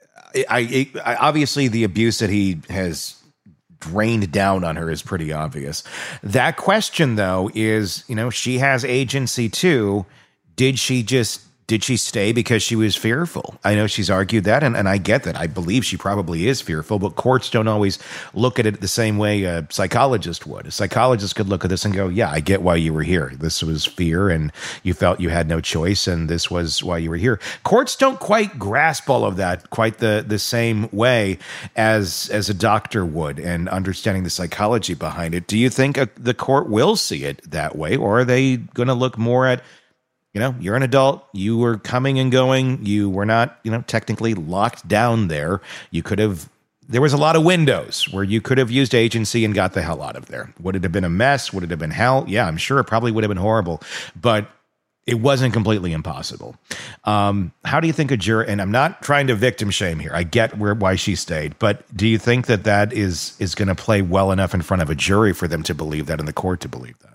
I obviously the abuse that he has drained down on her is pretty obvious. That question, though, is, she has agency too. Did she stay because she was fearful? I know she's argued that, and I get that. I believe she probably is fearful, but courts don't always look at it the same way a psychologist would. A psychologist could look at this and go, yeah, I get why you were here. This was fear, and you felt you had no choice, and this was why you were here. Courts don't quite grasp all of that quite the same way as a doctor would, and understanding the psychology behind it. Do you think the court will see it that way, or are they going to look more at, you're an adult, you were coming and going, you were not, technically locked down there. There was a lot of windows where you could have used agency and got the hell out of there. Would it have been a mess? Would it have been hell? Yeah, I'm sure it probably would have been horrible, but it wasn't completely impossible. How do you think a jury, and I'm not trying to victim shame here, I get why she stayed, but do you think that is going to play well enough in front of a jury for them to believe that and the court to believe that?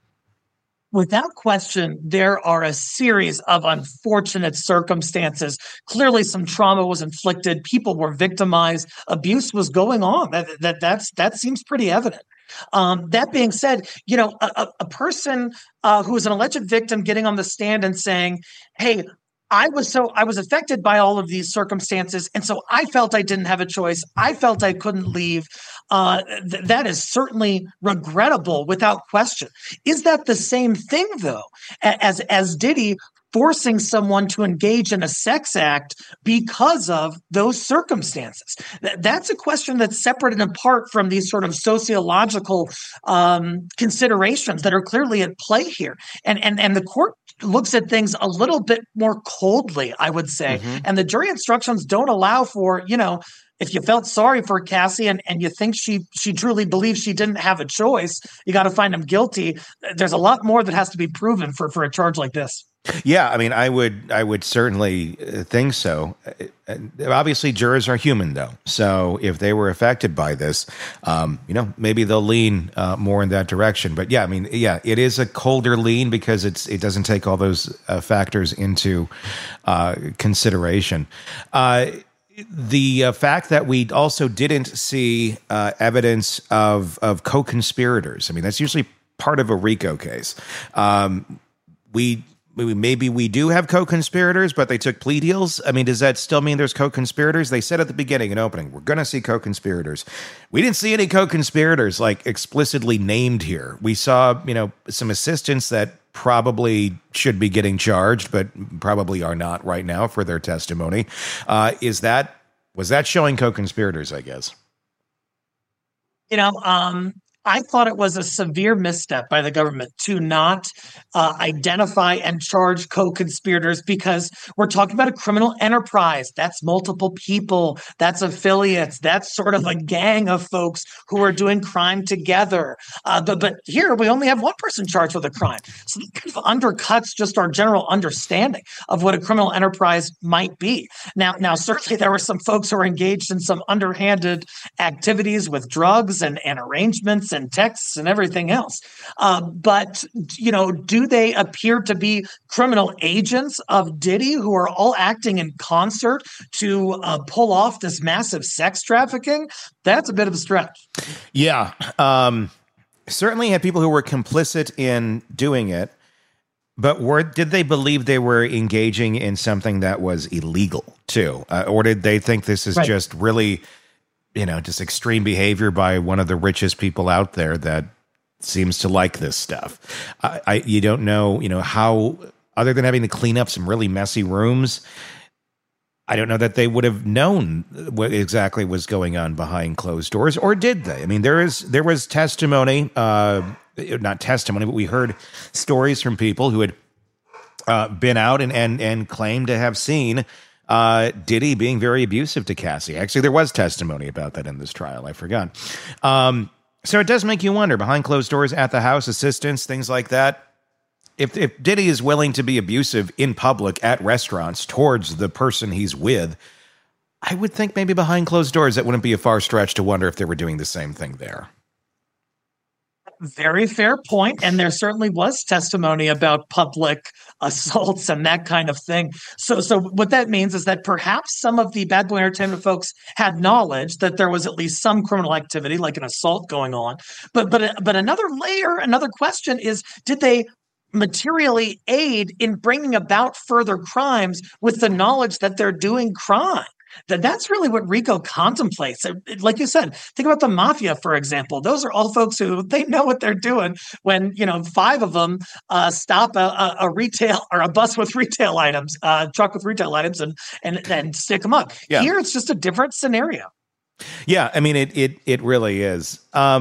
Without question, there are a series of unfortunate circumstances. Clearly, some trauma was inflicted. People were victimized. Abuse was going on. That seems pretty evident. That being said, a person who is an alleged victim getting on the stand and saying, hey, I was affected by all of these circumstances, and so I felt I didn't have a choice. I felt I couldn't leave. That is certainly regrettable, without question. Is that the same thing, though, as Diddy forcing someone to engage in a sex act because of those circumstances? That's a question that's separate and apart from these sort of sociological considerations that are clearly at play here. And the court looks at things a little bit more coldly, I would say. Mm-hmm. And the jury instructions don't allow for, if you felt sorry for Cassie and you think she truly believes she didn't have a choice, you got to find him guilty. There's a lot more that has to be proven for a charge like this. Yeah, I mean, I would certainly think so. Obviously, jurors are human, though. So if they were affected by this, maybe they'll lean more in that direction. But yeah, I mean, yeah, it is a colder lean because it doesn't take all those factors into consideration. The fact that we also didn't see evidence of co-conspirators. I mean, that's usually part of a RICO case. Maybe we do have co-conspirators, but they took plea deals. I mean, does that still mean there's co-conspirators? They said at the beginning and opening, we're going to see co-conspirators. We didn't see any co-conspirators like explicitly named here. We saw, some assistants that probably should be getting charged, but probably are not right now for their testimony. Was that showing co-conspirators, I guess? I thought it was a severe misstep by the government to not identify and charge co-conspirators, because we're talking about a criminal enterprise. That's multiple people. That's affiliates. That's sort of a gang of folks who are doing crime together. But here we only have one person charged with a crime. So that kind of undercuts just our general understanding of what a criminal enterprise might be. Now, certainly there were some folks who were engaged in some underhanded activities with drugs and arrangements and texts and everything else. But, do they appear to be criminal agents of Diddy who are all acting in concert to pull off this massive sex trafficking? That's a bit of a stretch. Yeah. Certainly had people who were complicit in doing it, but did they believe they were engaging in something that was illegal too? Or did they think this is just really, just extreme behavior by one of the richest people out there that seems to like this stuff? You don't know, how, other than having to clean up some really messy rooms, I don't know that they would have known what exactly was going on behind closed doors, or did they? I mean, there was testimony, not testimony, but we heard stories from people who had been out and claimed to have seen Diddy being very abusive to Cassie. Actually, there was testimony about that in this trial. I forgot. So it does make you wonder, behind closed doors at the house, assistants, things like that. If Diddy is willing to be abusive in public at restaurants towards the person he's with, I would think maybe behind closed doors, that wouldn't be a far stretch to wonder if they were doing the same thing there. Very fair point. And there certainly was testimony about public assaults and that kind of thing. So what that means is that perhaps some of the Bad Boy Entertainment folks had knowledge that there was at least some criminal activity, like an assault going on. But another layer, another question is, did they materially aid in bringing about further crimes with the knowledge that they're doing crime? That's really what RICO contemplates. Like you said, think about the mafia, for example. Those are all folks who they know what they're doing when, 5 of them stop a retail or a bus with retail items, truck with retail items and stick them up. Yeah. Here, it's just a different scenario. Yeah, I mean, it really is.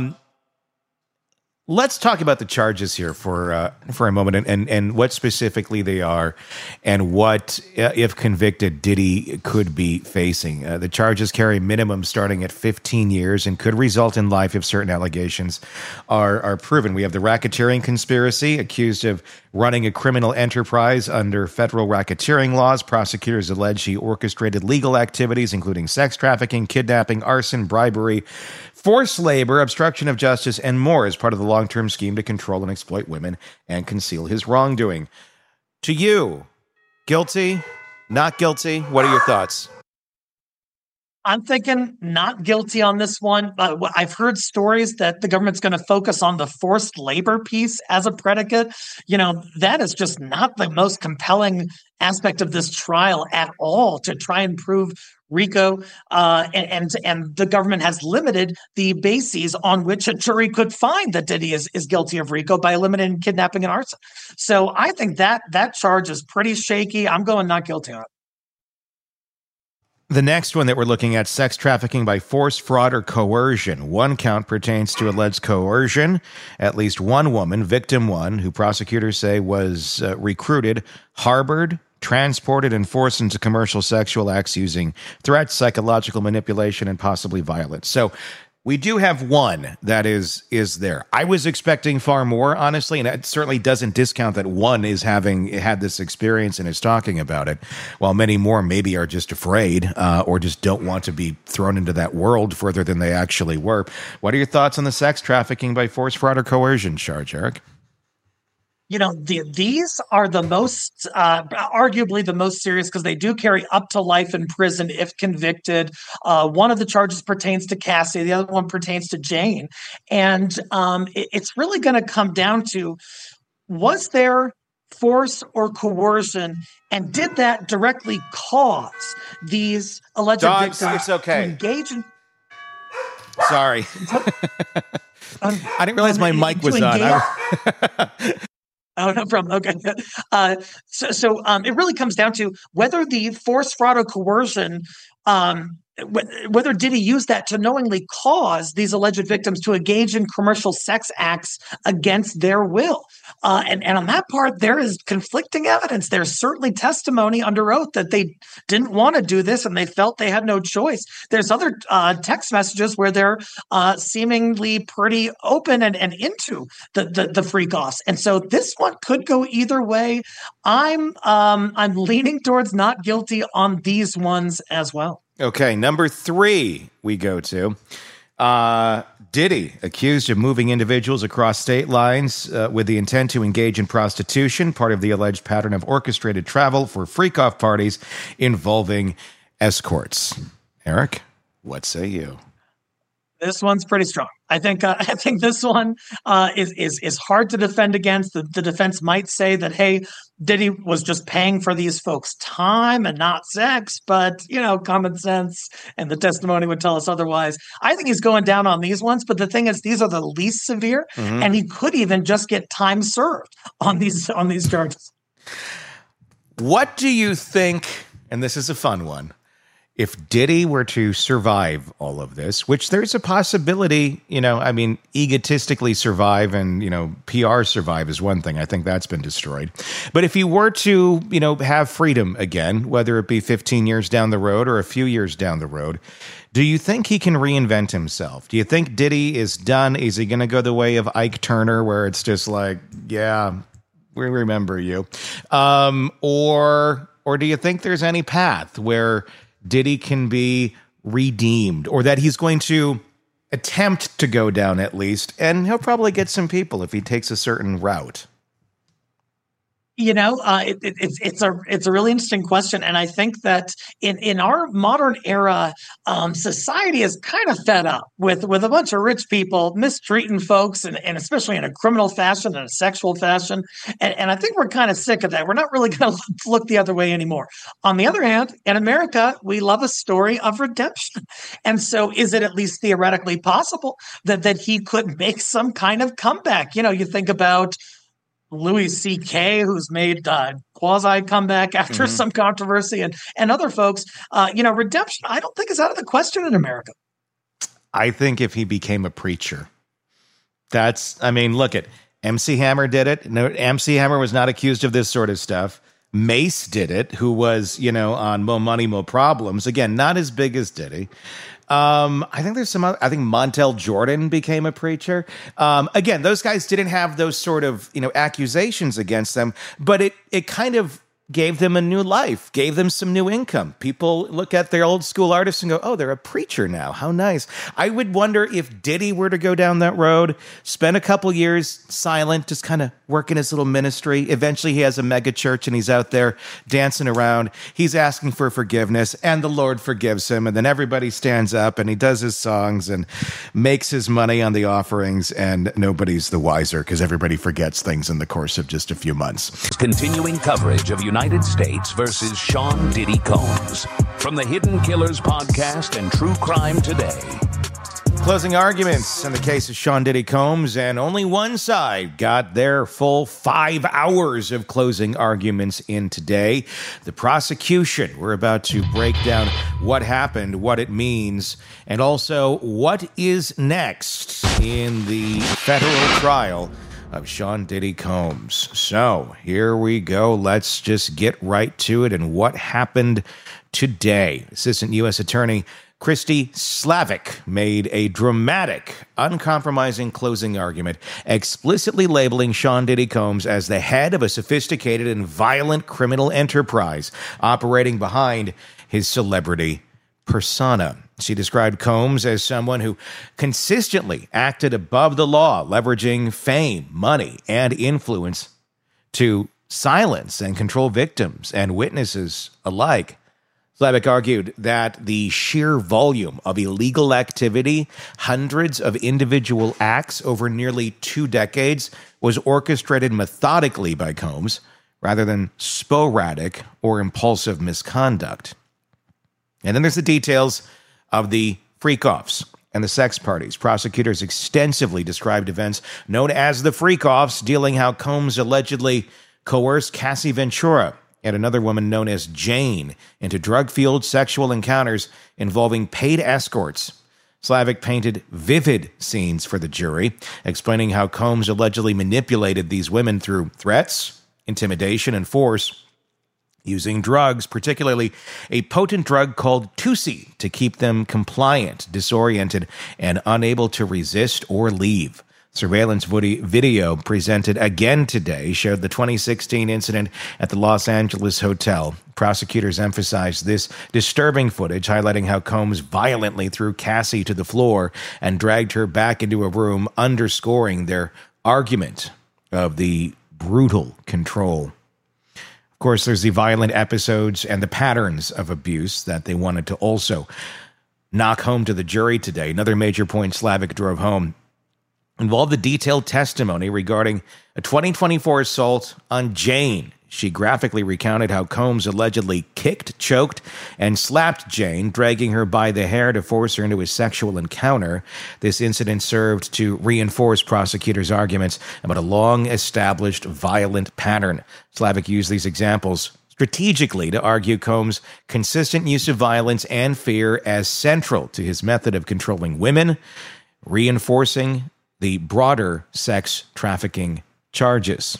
Let's talk about the charges here for a moment, and what specifically they are, and what, if convicted, Diddy could be facing. The charges carry minimum starting at 15 years and could result in life if certain allegations are proven. We have the racketeering conspiracy, accused of running a criminal enterprise under federal racketeering laws. Prosecutors allege he orchestrated legal activities, including sex trafficking, kidnapping, arson, bribery, forced labor, obstruction of justice, and more as part of the long-term scheme to control and exploit women and conceal his wrongdoing. To you, guilty, not guilty? What are your thoughts? I'm thinking not guilty on this one. I've heard stories that the government's going to focus on the forced labor piece as a predicate. That is just not the most compelling aspect of this trial at all, to try and prove RICO, and the government has limited the bases on which a jury could find that Diddy is guilty of RICO by eliminating kidnapping and arson. So I think that charge is pretty shaky. I'm going not guilty on it. The next one that we're looking at, sex trafficking by force, fraud, or coercion. One count pertains to alleged coercion. At least one woman, victim one, who prosecutors say was recruited, harbored, transported, and forced into commercial sexual acts using threats, psychological manipulation, and possibly violence. So we do have one that is there. I was expecting far more, honestly, and it certainly doesn't discount that one is having had this experience and is talking about it, while many more maybe are just afraid or just don't want to be thrown into that world further than they actually were. What are your thoughts on the sex trafficking by force, fraud, or coercion charge, Eric? These are the most, arguably the most serious, because they do carry up to life in prison if convicted. One of the charges pertains to Cassie. The other one pertains to Jane. And it's really going to come down to, was there force or coercion, and did that directly cause these alleged victims to engage in... Sorry. I didn't realize my mic was on. Oh, no problem. Okay. So it really comes down to whether the force, fraud, or coercion whether did he use that to knowingly cause these alleged victims to engage in commercial sex acts against their will? And on that part, there is conflicting evidence. There's certainly testimony under oath that they didn't want to do this and they felt they had no choice. There's other text messages where they're seemingly pretty open and into the freak offs. And so this one could go either way. I'm leaning towards not guilty on these ones as well. Okay, number 3 we go to. Diddy, accused of moving individuals across state lines with the intent to engage in prostitution, part of the alleged pattern of orchestrated travel for freak-off parties involving escorts. Eric, what say you? This one's pretty strong. I think this one is hard to defend against. The defense might say that, hey, Diddy was just paying for these folks' time and not sex, but common sense and the testimony would tell us otherwise. I think he's going down on these ones, but the thing is, these are the least severe, and he could even just get time served on these charges. What do you think? And this is a fun one. If Diddy were to survive all of this, which there's a possibility, egotistically survive and, PR survive is one thing. I think that's been destroyed. But if he were to, have freedom again, whether it be 15 years down the road or a few years down the road, do you think he can reinvent himself? Do you think Diddy is done? Is he going to go the way of Ike Turner, where it's just like, yeah, we remember you? Or do you think there's any path where Diddy can be redeemed, or that he's going to attempt to go down at least, and he'll probably get some people if he takes a certain route? It's a really interesting question, and I think that in our modern era, society is kind of fed up with a bunch of rich people mistreating folks, and especially in a criminal fashion and a sexual fashion, and I think we're kind of sick of that. We're not really going to look the other way anymore. On the other hand, in America, we love a story of redemption, and so is it at least theoretically possible that he could make some kind of comeback? You think about Louis C.K., who's made quasi comeback after some controversy, and other folks. Redemption, I don't think is out of the question in America. I think if he became a preacher, look at MC Hammer did it. No, MC Hammer was not accused of this sort of stuff. Mace did it, who was, on Mo Money, Mo Problems. Again, not as big as Diddy. I think there's some other, I think Montel Jordan became a preacher. Again, those guys didn't have those sort of, accusations against them, but it kind of gave them a new life, gave them some new income. People look at their old school artists and go, oh, they're a preacher now. How nice. I would wonder if Diddy were to go down that road, spend a couple years silent, just kind of working his little ministry. Eventually he has a mega church and he's out there dancing around. He's asking for forgiveness and the Lord forgives him. And then everybody stands up and he does his songs and makes his money on the offerings, and nobody's the wiser because everybody forgets things in the course of just a few months. Continuing coverage of United States versus Sean Diddy Combs from the Hidden Killers podcast and True Crime Today. Closing arguments in the case of Sean Diddy Combs, and only one side got their full 5 hours of closing arguments in today. The prosecution. We're about to break down what happened, what it means, and also what is next in the federal trial of Sean Diddy Combs. So here we go. Let's just get right to it and what happened today. Assistant U.S. Attorney Christy Slavic made a dramatic, uncompromising closing argument, explicitly labeling Sean Diddy Combs as the head of a sophisticated and violent criminal enterprise operating behind his celebrity persona. She described Combs as someone who consistently acted above the law, leveraging fame, money, and influence to silence and control victims and witnesses alike. Slavic argued that the sheer volume of illegal activity, hundreds of individual acts over nearly 2 decades, was orchestrated methodically by Combs rather than sporadic or impulsive misconduct. And then there's the details of the freak-offs and the sex parties. Prosecutors extensively described events known as the freak-offs, dealing how Combs allegedly coerced Cassie Ventura and another woman known as Jane into drug-fueled sexual encounters involving paid escorts. Slavik painted vivid scenes for the jury, explaining how Combs allegedly manipulated these women through threats, intimidation, and force, using drugs, particularly a potent drug called Tusi, to keep them compliant, disoriented, and unable to resist or leave. Surveillance video presented again today showed the 2016 incident at the Los Angeles hotel. Prosecutors emphasized this disturbing footage, highlighting how Combs violently threw Cassie to the floor and dragged her back into a room, underscoring their argument of the brutal control. Of course, there's the violent episodes and the patterns of abuse that they wanted to also knock home to the jury today. Another major point Slavik drove home involved the detailed testimony regarding a 2024 assault on Jane. She graphically recounted how Combs allegedly kicked, choked, and slapped Jane, dragging her by the hair to force her into a sexual encounter. This incident served to reinforce prosecutors' arguments about a long-established violent pattern. Slavik used these examples strategically to argue Combs' consistent use of violence and fear as central to his method of controlling women, reinforcing the broader sex trafficking charges.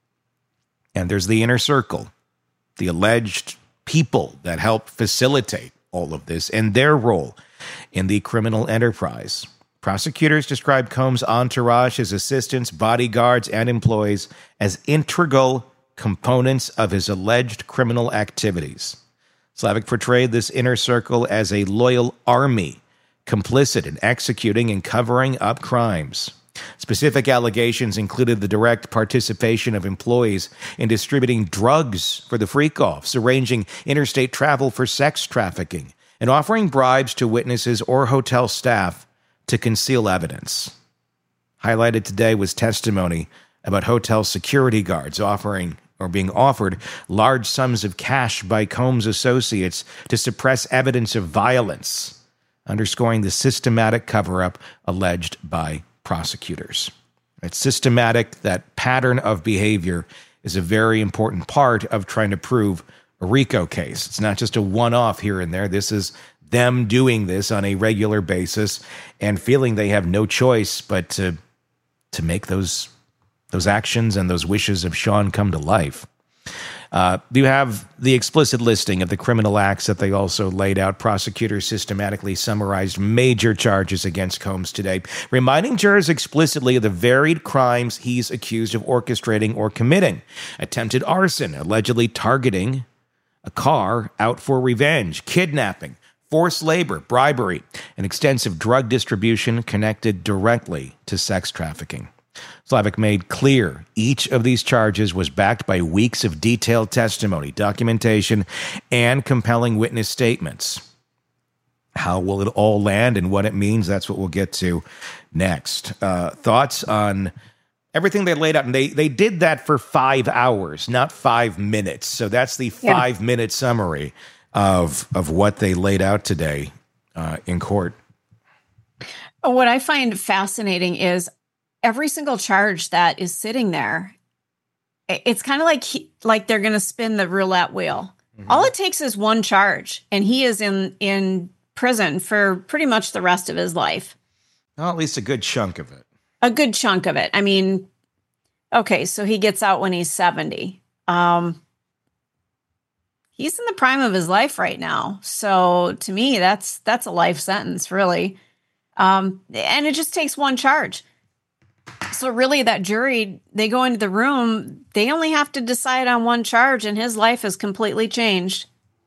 And there's the inner circle, the alleged people that help facilitate all of this and their role in the criminal enterprise. Prosecutors described Combs' entourage, his assistants, bodyguards, and employees as integral components of his alleged criminal activities. Slavik portrayed this inner circle as a loyal army, complicit in executing and covering up crimes. Specific allegations included the direct participation of employees in distributing drugs for the freak-offs, arranging interstate travel for sex trafficking, and offering bribes to witnesses or hotel staff to conceal evidence. Highlighted today was testimony about hotel security guards offering or being offered large sums of cash by Combs associates to suppress evidence of violence, underscoring the systematic cover-up alleged by prosecutors. That systematic, that pattern of behavior is a very important part of trying to prove a RICO case. It's not just a one-off here and there. This is them doing this on a regular basis and feeling they have no choice but to make those actions and those wishes of Sean come to life. You have the explicit listing of the criminal acts that they also laid out. Prosecutors systematically summarized major charges against Combs today, reminding jurors explicitly of the varied crimes he's accused of orchestrating or committing. Attempted arson, allegedly targeting a car out for revenge, kidnapping, forced labor, bribery, and extensive drug distribution connected directly to sex trafficking. Slavik made clear each of these charges was backed by weeks of detailed testimony, documentation, and compelling witness statements. How will it all land and what it means? That's what we'll get to next. Thoughts on everything they laid out? And they did that for 5 hours, not 5 minutes. So that's the 5-minute summary of what they laid out today in court. What I find fascinating is every single charge that is sitting there, it's kind of like they're going to spin the roulette wheel. Mm-hmm. All it takes is one charge, and he is in prison for pretty much the rest of his life. Well, at least a good chunk of it. A good chunk of it. I mean, okay, so he gets out when he's 70. He's in the prime of his life right now. So to me, that's a life sentence, really. And it just takes one charge. So really, that jury, they go into the room, they only have to decide on one charge, and his life has completely changed.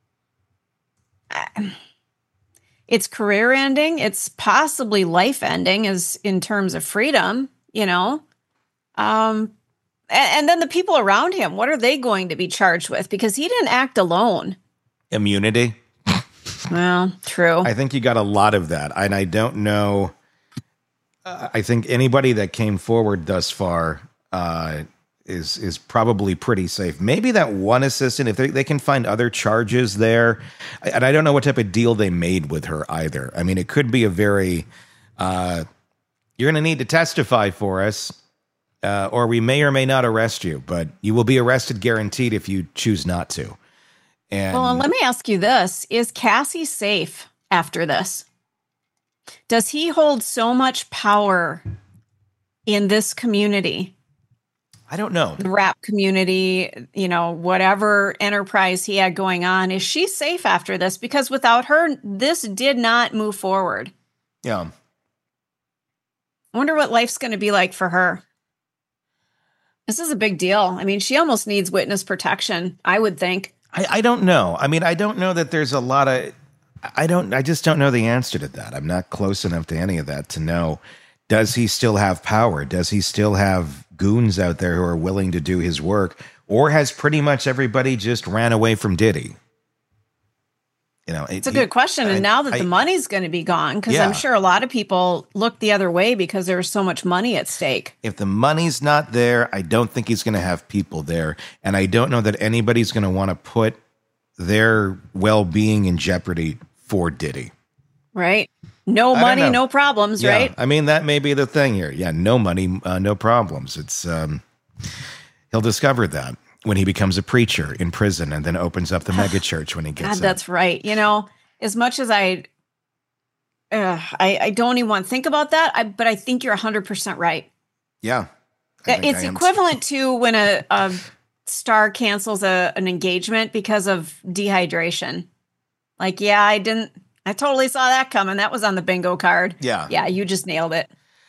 It's career ending. It's possibly life ending, as in terms of freedom, you know. And then the people around him, what are they going to be charged with? Because he didn't act alone. Immunity. Well, true. I think you got a lot of that, and I don't know. I think anybody that came forward thus far is probably pretty safe. Maybe that one assistant, if they can find other charges there. And I don't know what type of deal they made with her either. I mean, it could be a very, you're going to need to testify for us. or we may or may not arrest you, but you will be arrested guaranteed if you choose not to. And Well, let me ask you this. Is Cassie safe after this? Does he hold so much power in this community, I don't know. the rap community, whatever enterprise he had going on? Is she safe after this? Because without her, this did not move forward. Yeah. I wonder what life's going to be like for her. This is a big deal. I mean, she almost needs witness protection, I would think. I don't know. I mean, I don't know that there's a lot of, I just don't know the answer to that. I'm not close enough to any of that to know. Does he still have power? Does he still have goons out there who are willing to do his work? Or has pretty much everybody just ran away from Diddy? It's a good question. And now that the money's going to be gone, because I'm sure a lot of people look the other way because there's so much money at stake. If the money's not there, I don't think he's going to have people there. And I don't know that anybody's going to want to put their well-being in jeopardy for Diddy. Right. No money, no problems, right? I mean, that may be the thing here. Yeah, no money, no problems. It's he'll discover that when he becomes a preacher in prison and then opens up the mega church when he gets God, out. that's right. As much as I don't even want to think about that, but I think you're 100% right. Yeah. It's equivalent to when a star cancels an engagement because of dehydration. Like, I totally saw that coming. That was on the bingo card. Yeah. Yeah, you just nailed it.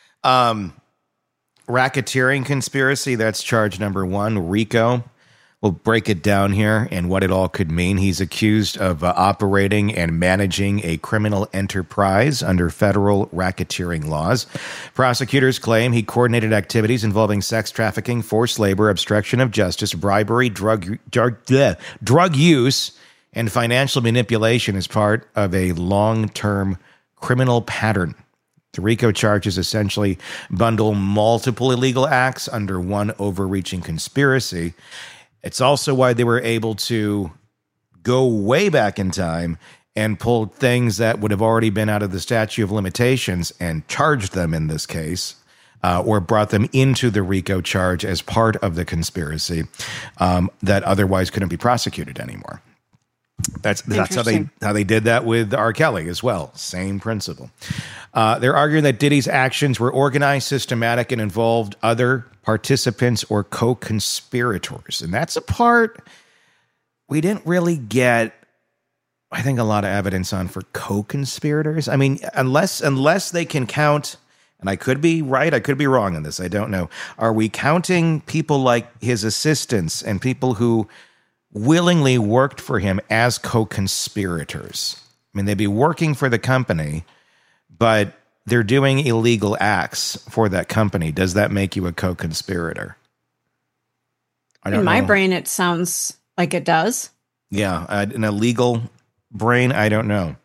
Racketeering conspiracy, that's charge number 1, RICO. We'll break it down here and what it all could mean. He's accused of operating and managing a criminal enterprise under federal racketeering laws. Prosecutors claim he coordinated activities involving sex trafficking, forced labor, obstruction of justice, bribery, drug use, and financial manipulation as part of a long-term criminal pattern. The RICO charges essentially bundle multiple illegal acts under one overreaching conspiracy. It's also why they were able to go way back in time and pull things that would have already been out of the statute of limitations and charged them in this case, or brought them into the RICO charge as part of the conspiracy that otherwise couldn't be prosecuted anymore. That's how they did that with R. Kelly as well. Same principle. They're arguing that Diddy's actions were organized, systematic, and involved other participants or co-conspirators. And that's a part we didn't really get, I think, a lot of evidence on for co-conspirators. I mean, unless they can count, and I could be right, I could be wrong on this, I don't know. Are we counting people like his assistants and people who willingly worked for him as co-conspirators? I mean, they'd be working for the company, but they're doing illegal acts for that company. Does that make you a co-conspirator? In my brain, it sounds like it does. Yeah, an illegal brain, I don't know.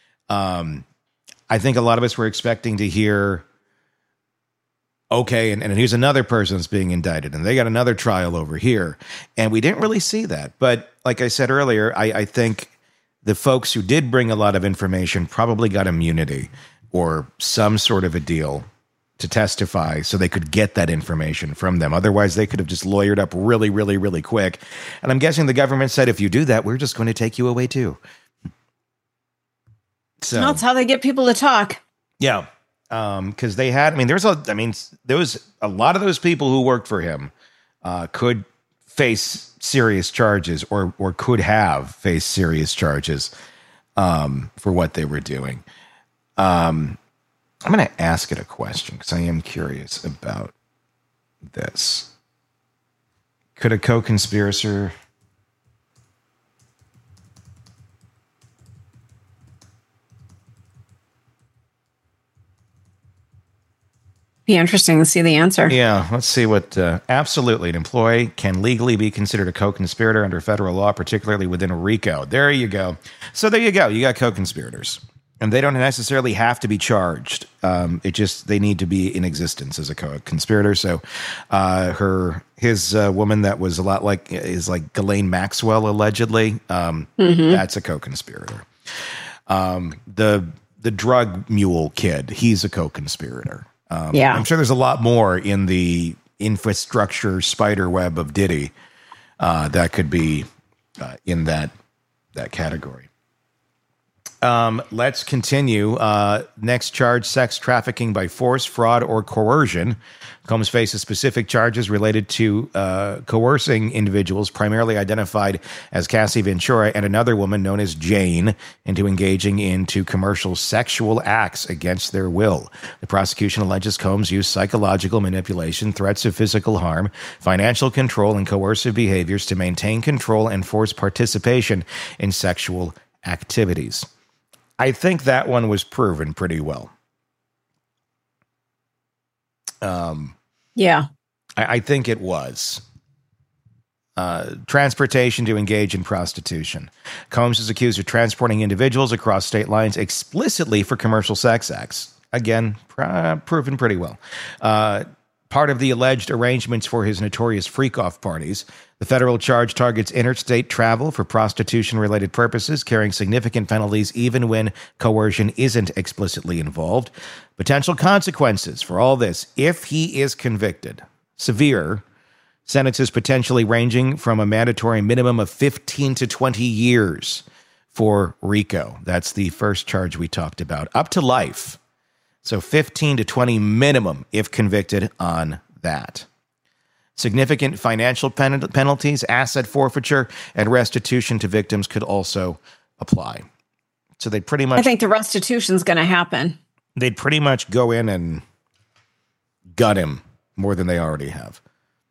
I think a lot of us were expecting to hear, okay, and here's another person that's being indicted, and they got another trial over here. And we didn't really see that. But like I said earlier, I think the folks who did bring a lot of information probably got immunity or some sort of a deal to testify so they could get that information from them. Otherwise, they could have just lawyered up really, really, really quick. And I'm guessing the government said, if you do that, we're just going to take you away too. So that's how they get people to talk. Yeah. Because they had, there was a lot of those people who worked for him could face serious charges or could have faced serious charges for what they were doing. I'm going to ask it a question because I am curious about this. Could a co-conspirator be interesting to see the answer? Yeah, let's see what. Absolutely, an employee can legally be considered a co-conspirator under federal law, particularly within RICO. There you go. So there you go. You got co-conspirators. And they don't necessarily have to be charged. They need to be in existence as a co-conspirator. So, his woman that was a lot like Ghislaine Maxwell allegedly. That's a co-conspirator. The drug mule kid, he's a co-conspirator. I'm sure there's a lot more in the infrastructure spider web of Diddy that could be in that category. Let's continue. Next charge, sex trafficking by force, fraud, or coercion. Combs faces specific charges related to coercing individuals, primarily identified as Cassie Ventura and another woman known as Jane, into engaging into commercial sexual acts against their will. The prosecution alleges Combs used psychological manipulation, threats of physical harm, financial control, and coercive behaviors to maintain control and force participation in sexual activities. I think that one was proven pretty well. Yeah. I think it was. Transportation to engage in prostitution. Combs is accused of transporting individuals across state lines explicitly for commercial sex acts. Again, proven pretty well. Part of the alleged arrangements for his notorious freak-off parties. The federal charge targets interstate travel for prostitution-related purposes, carrying significant penalties even when coercion isn't explicitly involved. Potential consequences for all this, if he is convicted. Severe. Sentences potentially ranging from a mandatory minimum of 15 to 20 years for RICO. That's the first charge we talked about. Up to life. So 15 to 20 minimum if convicted on that. Significant financial penalties, asset forfeiture, and restitution to victims could also apply. So they pretty much... I think the restitution's going to happen. They'd pretty much go in and gut him more than they already have.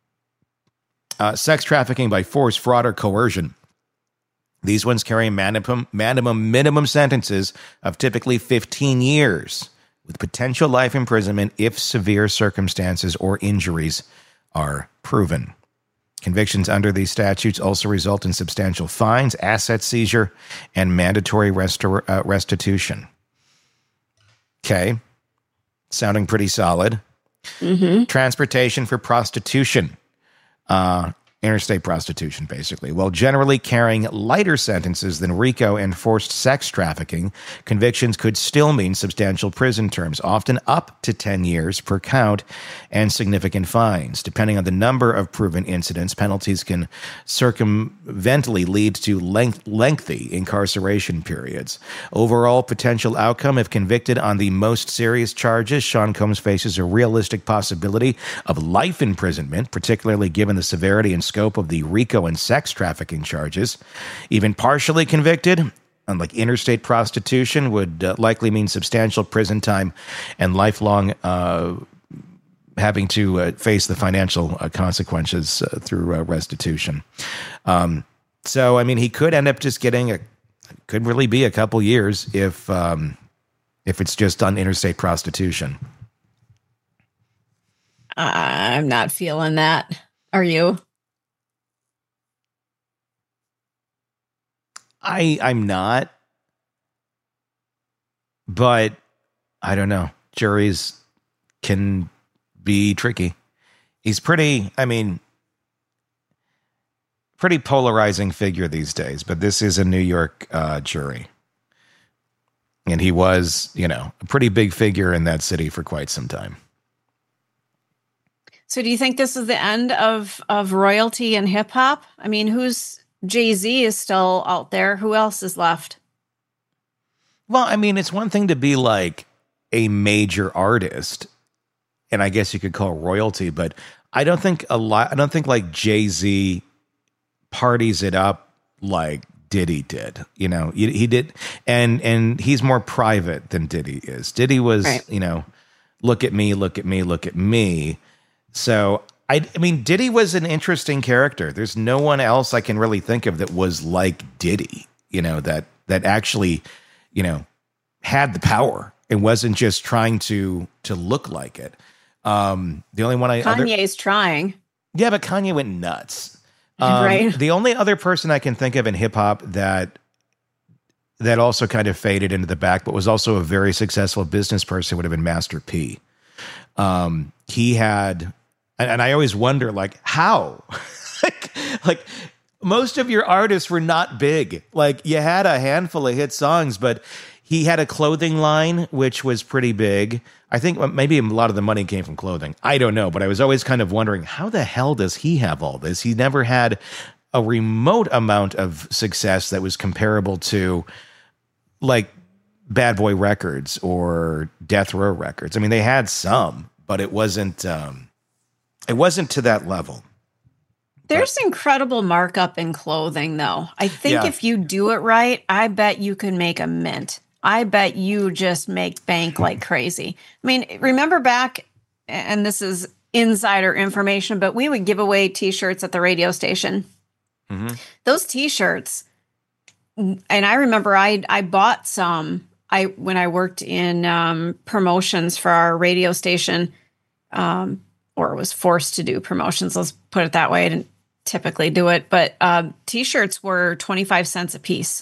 Sex trafficking by force, fraud, or coercion. These ones carry minimum sentences of typically 15 years, with potential life imprisonment if severe circumstances or injuries are proven. Convictions under these statutes also result in substantial fines, asset seizure, and mandatory restitution. Okay. Sounding pretty solid. Mm-hmm. Transportation for prostitution. Interstate prostitution, basically. While generally carrying lighter sentences than RICO and forced sex trafficking, convictions could still mean substantial prison terms, often up to 10 years per count, and significant fines. Depending on the number of proven incidents, penalties can circumvently lead to lengthy incarceration periods. Overall potential outcome, if convicted on the most serious charges, Sean Combs faces a realistic possibility of life imprisonment, particularly given the severity and scope of the RICO and sex trafficking charges. Even partially convicted, unlike interstate prostitution, would likely mean substantial prison time and lifelong having to face the financial consequences through restitution. So, I mean, he could end up just getting could really be a couple years if it's just on interstate prostitution. I'm not feeling that. Are you? I'm not, but I don't know. Juries can be tricky. He's pretty polarizing figure these days, but this is a New York jury. And he was, a pretty big figure in that city for quite some time. So do you think this is the end of royalty and hip hop? I mean, Jay-Z is still out there. Who else is left? Well, I mean, it's one thing to be like a major artist, and I guess you could call royalty, but I don't think like Jay-Z parties it up like Diddy did. He did, and he's more private than Diddy is. Diddy was, right. Look at me, look at me, look at me. So I mean, Diddy was an interesting character. There's no one else I can really think of that was like Diddy, that actually, had the power and wasn't just trying to look like it. The only one Kanye's trying. Yeah, but Kanye went nuts. Right. The only other person I can think of in hip hop that also kind of faded into the back, but was also a very successful business person would have been Master P. He had, and I always wonder, like, how? like most of your artists were not big. Like, you had a handful of hit songs, but He had a clothing line, which was pretty big. I think maybe a lot of the money came from clothing. I don't know, but I was always kind of wondering, how the hell does he have all this? He never had a remote amount of success that was comparable to like Bad Boy Records or Death Row Records. I mean, they had some, but it wasn't to that level. There's incredible markup in clothing, though. I think if you do it right, I bet you can make a mint. I bet you just make bank like crazy. I mean, remember back, and this is insider information, but we would give away T-shirts at the radio station. Mm-hmm. Those T-shirts, and I remember I bought some when I worked in promotions for our radio station, or was forced to do promotions. Let's put it that way. I didn't typically do it, but T-shirts were 25 cents a piece.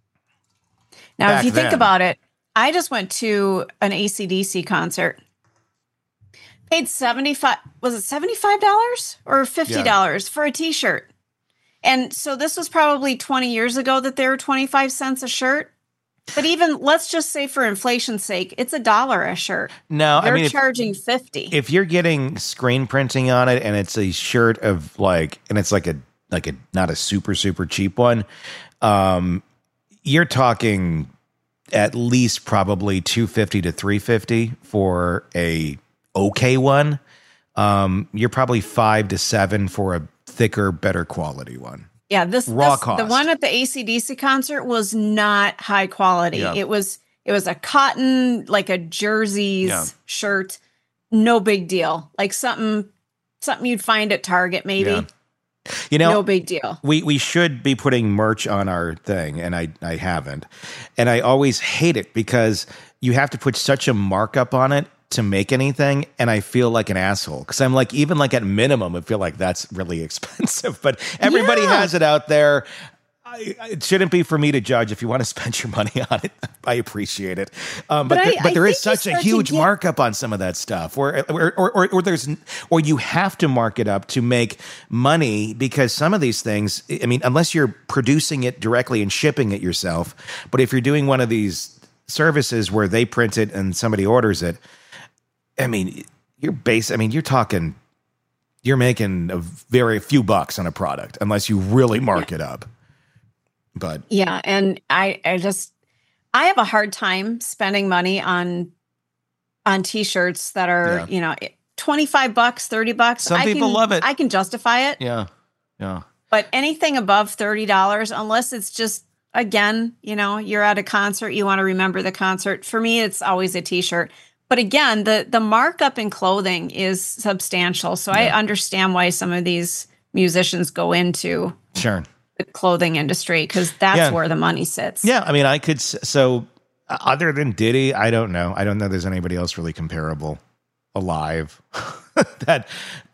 Now, Back if you think then. about it, I just went to an AC/DC concert. Paid $75 or $50 for a T-shirt. And so this was probably 20 years ago that they were 25 cents a shirt. But even, let's just say for inflation's sake, it's $1 a shirt. No, They're I mean, charging $50. if you're getting screen printing on it and it's a shirt of like, and it's like a not a super cheap one, you're talking at least probably $250 to $350 for a okay one. You're probably $5 to $7 for a thicker, better quality one. Yeah, cost. the one at the AC/DC concert was not high quality. Yeah. It was a cotton, like a jerseys shirt, no big deal. Like something you'd find at Target maybe. Yeah. You know, no big deal. We should be putting merch on our thing, and I haven't. And I always hate it because you have to put such a markup on it to make anything, and I feel like an asshole because I'm like, even like at minimum, I feel like that's really expensive. But everybody has it out there. It shouldn't be for me to judge. If you want to spend your money on it, I appreciate it. But there is such a huge markup on some of that stuff, or you have to mark it up to make money because some of these things, I mean, unless you're producing it directly and shipping it yourself, but if you're doing one of these services where they print it and somebody orders it, I mean, you're making a very few bucks on a product unless you really mark it up. But yeah, and I have a hard time spending money on T-shirts that are, $25, $30. Some people love it. I can justify it. Yeah. But anything above $30, unless it's just, again, you're at a concert, you want to remember the concert. For me, it's always a T-shirt. But again, the markup in clothing is substantial. So I understand why some of these musicians go into the clothing industry because that's where the money sits. Yeah, I mean, I could. So other than Diddy, I don't know. I don't know there's anybody else really comparable alive that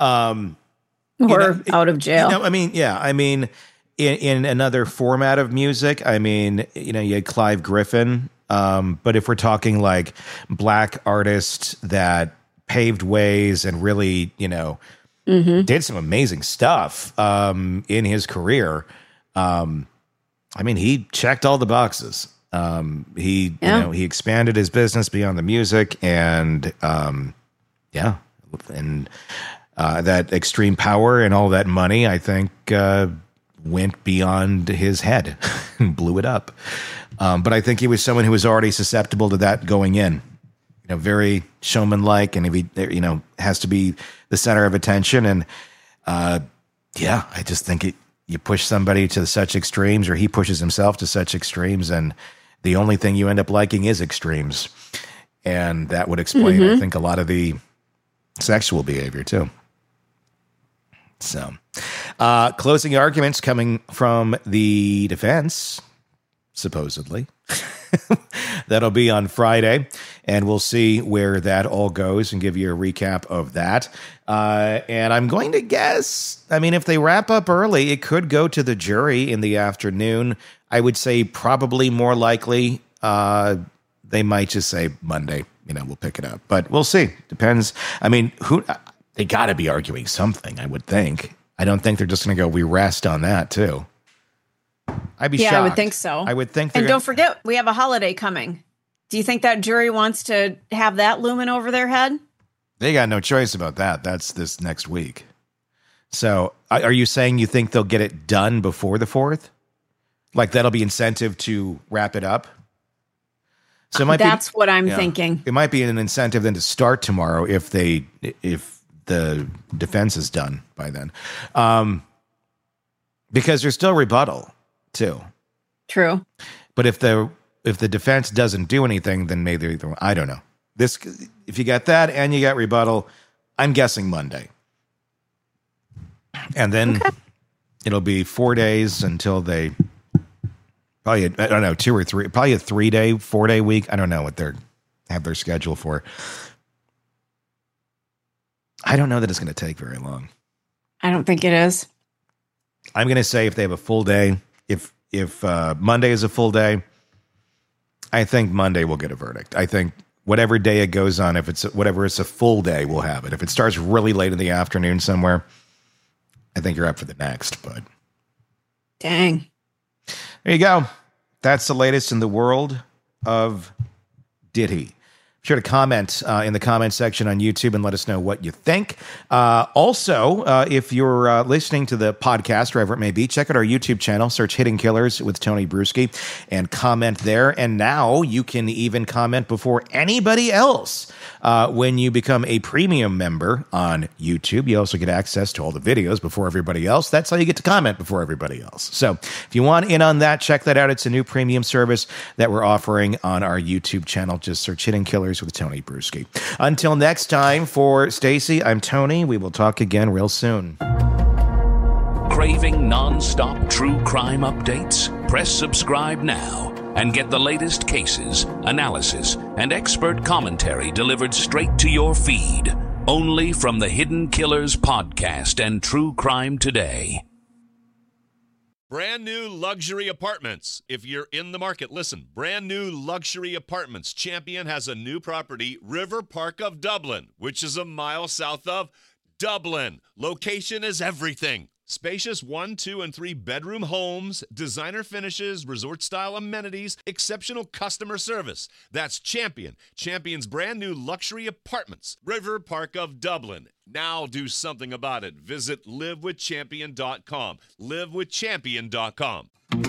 or out of jail. I mean, in another format of music, I mean, you had Clive Griffin. But if we're talking like black artists that paved ways and really, did some amazing stuff in his career, I mean, he checked all the boxes. He expanded his business beyond the music, and that extreme power and all that money, I think, went beyond his head and blew it up. But I think he was someone who was already susceptible to that going in, very showman-like, and he, has to be the center of attention. And I just think you push somebody to such extremes, or he pushes himself to such extremes, and the only thing you end up liking is extremes. And that would explain, I think, a lot of the sexual behavior too. So, closing arguments coming from the defense. Supposedly. That'll be on Friday, and we'll see where that all goes and give you a recap of that. And I'm going to guess, I mean, if they wrap up early, it could go to the jury in the afternoon. I would say probably more likely they might just say Monday, we'll pick it up. But we'll see. Depends. I mean, they got to be arguing something, I would think. I don't think they're just going to go, we rest on that, too. I'd be shocked. I would think so. I would think. And don't forget, we have a holiday coming. Do you think that jury wants to have that looming over their head? They got no choice about that. That's this next week. So are you saying you think they'll get it done before the 4th? Like that'll be incentive to wrap it up? So it might That's what I'm thinking. It might be an incentive then to start tomorrow if the defense is done by then. Because there's still rebuttal too. True. But if the defense doesn't do anything, then maybe I don't know. If you got that and you got rebuttal, I'm guessing Monday. And then it'll be 4 days until they probably, I don't know, 2 or 3, probably a 3-day, 4-day week. I don't know what they have their schedule for. I don't know that it's going to take very long. I don't think it is. I'm going to say if they have a full day, if Monday is a full day, I think Monday will get a verdict. I think whatever day it goes on, if it's a full day, we'll have it. If it starts really late in the afternoon somewhere, I think you're up for the next. But dang, there you go. That's the latest in the world of Diddy. Be sure to comment in the comment section on YouTube and let us know what you think. Also, if you're listening to the podcast, wherever it may be, check out our YouTube channel, search Hidden Killers with Tony Bruschi, and comment there. And now you can even comment before anybody else when you become a premium member on YouTube. You also get access to all the videos before everybody else. That's how you get to comment before everybody else. So if you want in on that, check that out. It's a new premium service that we're offering on our YouTube channel. Just search Hidden Killers with Tony Bruschi. Until next time, for Stacy, I'm Tony. We will talk again real soon. Craving non-stop true crime updates? Press subscribe now and get the latest cases, analysis, and expert commentary delivered straight to your feed. Only from the Hidden Killers podcast and True Crime Today. Brand new luxury apartments. If you're in the market, listen. Brand new luxury apartments. Champion has a new property, River Park of Dublin, which is a mile south of Dublin. Location is everything. Spacious 1, 2, and 3 bedroom homes, designer finishes, resort-style amenities, exceptional customer service. That's Champion. Champion's brand new luxury apartments, River Park of Dublin. Now do something about it. Visit livewithchampion.com. Livewithchampion.com.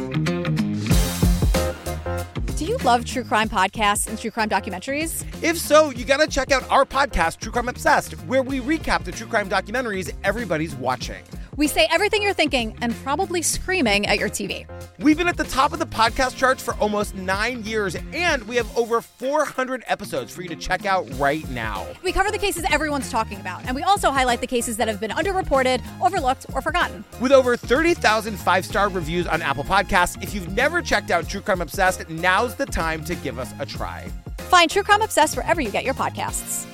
Do you love true crime podcasts and true crime documentaries? If so, you gotta check out our podcast, True Crime Obsessed, where we recap the true crime documentaries everybody's watching. We say everything you're thinking and probably screaming at your TV. We've been at the top of the podcast charts for almost 9 years, and we have over 400 episodes for you to check out right now. We cover the cases everyone's talking about, and we also highlight the cases that have been underreported, overlooked, or forgotten. With over 30,000 five-star reviews on Apple Podcasts, if you've never checked out True Crime Obsessed, now's the time to give us a try. Find True Crime Obsessed wherever you get your podcasts.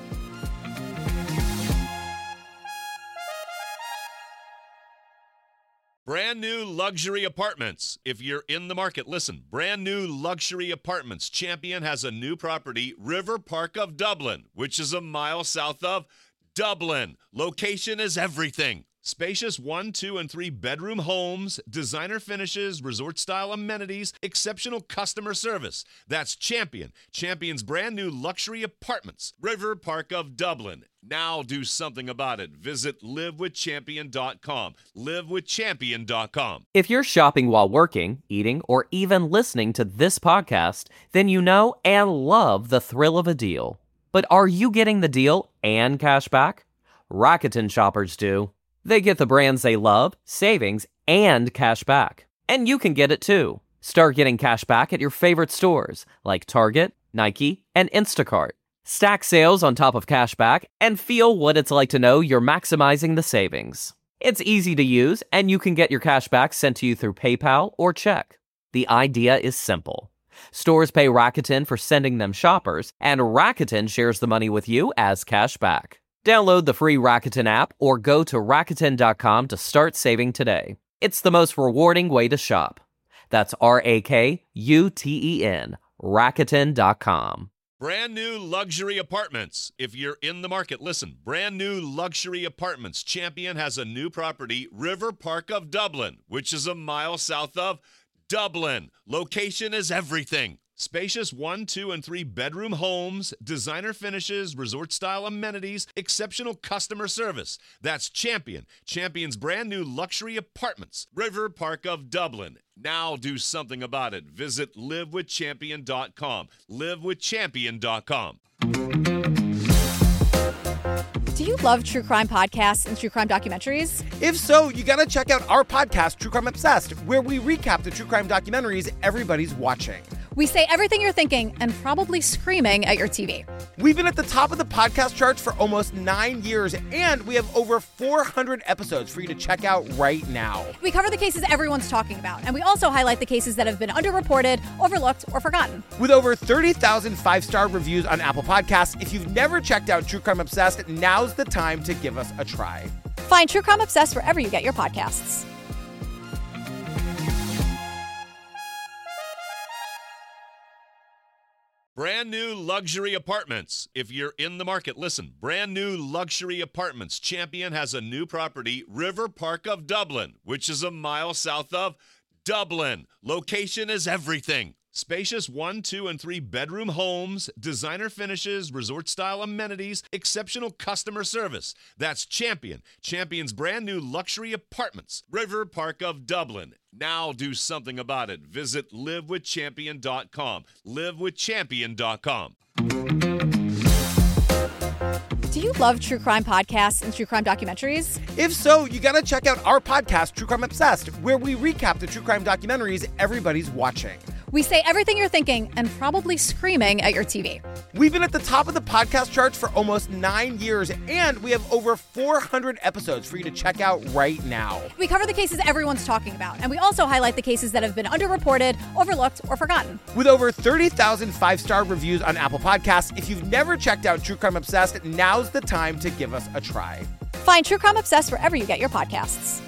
Brand new luxury apartments. If you're in the market, listen. Brand new luxury apartments. Champion has a new property, River Park of Dublin, which is a mile south of Dublin. Location is everything. Spacious 1, 2, and 3 bedroom homes, designer finishes, resort-style amenities, exceptional customer service. That's Champion. Champion's brand new luxury apartments, River Park of Dublin. Now do something about it. Visit livewithchampion.com. Livewithchampion.com. If you're shopping while working, eating, or even listening to this podcast, then you know and love the thrill of a deal. But are you getting the deal and cash back? Rakuten shoppers do. They get the brands they love, savings, and cash back. And you can get it too. Start getting cash back at your favorite stores like Target, Nike, and Instacart. Stack sales on top of cash back and feel what it's like to know you're maximizing the savings. It's easy to use, and you can get your cash back sent to you through PayPal or check. The idea is simple. Stores pay Rakuten for sending them shoppers, and Rakuten shares the money with you as cash back. Download the free Rakuten app or go to Rakuten.com to start saving today. It's the most rewarding way to shop. That's Rakuten, Rakuten.com. Brand new luxury apartments. If you're in the market, listen. Brand new luxury apartments. Champion has a new property, River Park of Dublin, which is a mile south of Dublin. Location is everything. Spacious 1, 2, and 3 bedroom homes, designer finishes, resort style amenities, exceptional customer service. That's Champion. Champion's brand new luxury apartments. River Park of Dublin. Now do something about it. Visit livewithchampion.com. Livewithchampion.com. Do you love true crime podcasts and true crime documentaries? If so, you gotta check out our podcast, True Crime Obsessed, where we recap the true crime documentaries everybody's watching. We say everything you're thinking and probably screaming at your TV. We've been at the top of the podcast charts for almost 9 years, and we have over 400 episodes for you to check out right now. We cover the cases everyone's talking about, and we also highlight the cases that have been underreported, overlooked, or forgotten. With over 30,000 five-star reviews on Apple Podcasts, if you've never checked out True Crime Obsessed, now's the time to give us a try. Find True Crime Obsessed wherever you get your podcasts. Brand new luxury apartments. If you're in the market, listen. Brand new luxury apartments. Champion has a new property, River Park of Dublin, which is a mile south of Dublin. Location is everything. Spacious 1, 2, and 3 bedroom homes, designer finishes, resort style amenities, exceptional customer service. That's Champion. Champion's brand new luxury apartments. River Park of Dublin. Now do something about it. Visit livewithchampion.com. Livewithchampion.com. Do you love true crime podcasts and true crime documentaries? If so, you gotta check out our podcast, True Crime Obsessed, where we recap the true crime documentaries everybody's watching. We say everything you're thinking and probably screaming at your TV. We've been at the top of the podcast charts for almost 9 years, and we have over 400 episodes for you to check out right now. We cover the cases everyone's talking about, and we also highlight the cases that have been underreported, overlooked, or forgotten. With over 30,000 five-star reviews on Apple Podcasts, if you've never checked out True Crime Obsessed, now's the time to give us a try. Find True Crime Obsessed wherever you get your podcasts.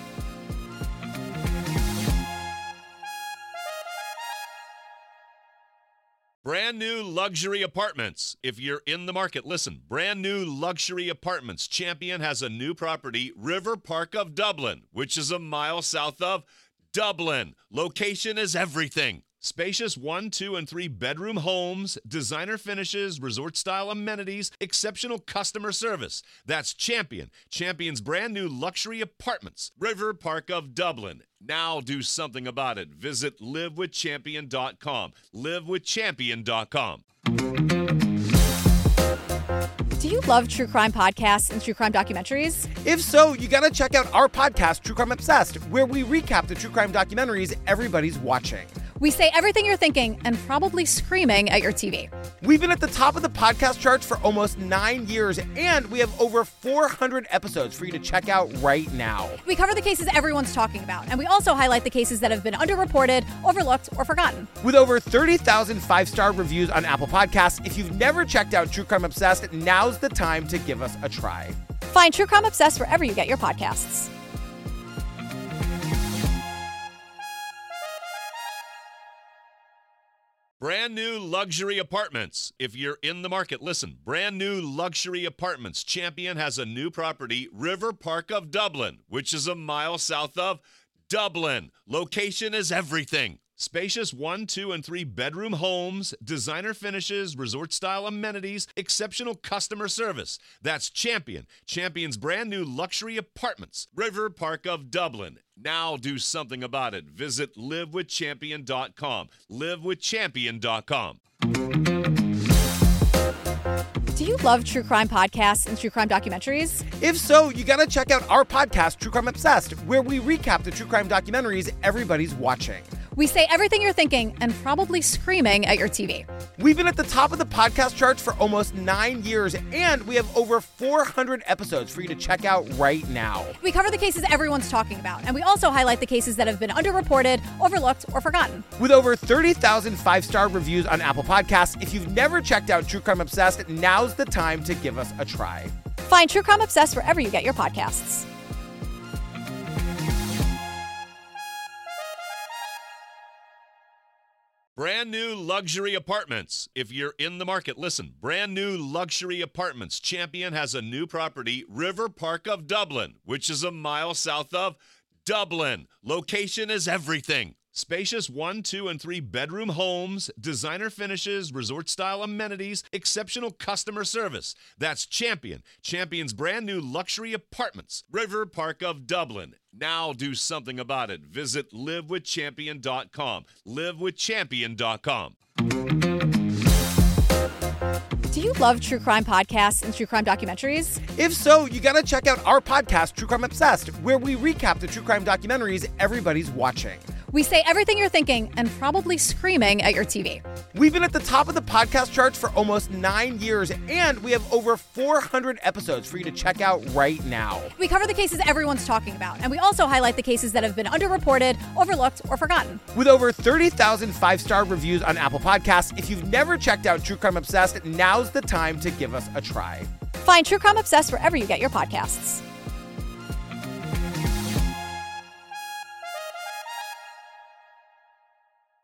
Brand new luxury apartments. If you're in the market, listen. Brand new luxury apartments. Champion has a new property, River Park of Dublin, which is a mile south of Dublin. Location is everything. Spacious 1, 2, and 3 bedroom homes, designer finishes, resort style amenities, exceptional customer service. That's Champion. Champion's brand new luxury apartments. River Park of Dublin. Now do something about it. Visit livewithchampion.com. Livewithchampion.com. Do you love true crime podcasts and true crime documentaries? If so, you gotta check out our podcast, True Crime Obsessed, where we recap the true crime documentaries everybody's watching. We say everything you're thinking and probably screaming at your TV. We've been at the top of the podcast charts for almost 9 years, and we have over 400 episodes for you to check out right now. We cover the cases everyone's talking about, and we also highlight the cases that have been underreported, overlooked, or forgotten. With over 30,000 five-star reviews on Apple Podcasts, if you've never checked out True Crime Obsessed, now's the time to give us a try. Find True Crime Obsessed wherever you get your podcasts. Brand new luxury apartments. If you're in the market, listen. Brand new luxury apartments. Champion has a new property, River Park of Dublin, which is a mile south of Dublin. Location is everything. Spacious 1, 2, and 3 bedroom homes, designer finishes, resort style amenities, exceptional customer service. That's Champion. Champion's brand new luxury apartments. River Park of Dublin. Now do something about it. Visit livewithchampion.com. Livewithchampion.com. Do you love true crime podcasts and true crime documentaries? If so, you gotta check out our podcast, True Crime Obsessed, where we recap the true crime documentaries everybody's watching. We say everything you're thinking and probably screaming at your TV. We've been at the top of the podcast charts for almost 9 years, and we have over 400 episodes for you to check out right now. We cover the cases everyone's talking about, and we also highlight the cases that have been underreported, overlooked, or forgotten. With over 30,000 five-star reviews on Apple Podcasts, if you've never checked out True Crime Obsessed, now's the time to give us a try. Find True Crime Obsessed wherever you get your podcasts. Brand new luxury apartments. If you're in the market, listen. Brand new luxury apartments. Champion has a new property, River Park of Dublin, which is a mile south of Dublin. Location is everything. Spacious 1, 2, and 3 bedroom homes, designer finishes, resort-style amenities, exceptional customer service. That's Champion. Champion's brand new luxury apartments. River Park of Dublin. Now do something about it. Visit livewithchampion.com. livewithchampion.com. Do you love true crime podcasts and true crime documentaries? If so, you gotta check out our podcast, True Crime Obsessed, where we recap the true crime documentaries everybody's watching. We say everything you're thinking and probably screaming at your TV. We've been at the top of the podcast charts for almost 9 years, and we have over 400 episodes for you to check out right now. We cover the cases everyone's talking about, and we also highlight the cases that have been underreported, overlooked, or forgotten. With over 30,000 5-star reviews on Apple Podcasts, if you've never checked out True Crime Obsessed, now's the time to give us a try. Find True Crime Obsessed wherever you get your podcasts.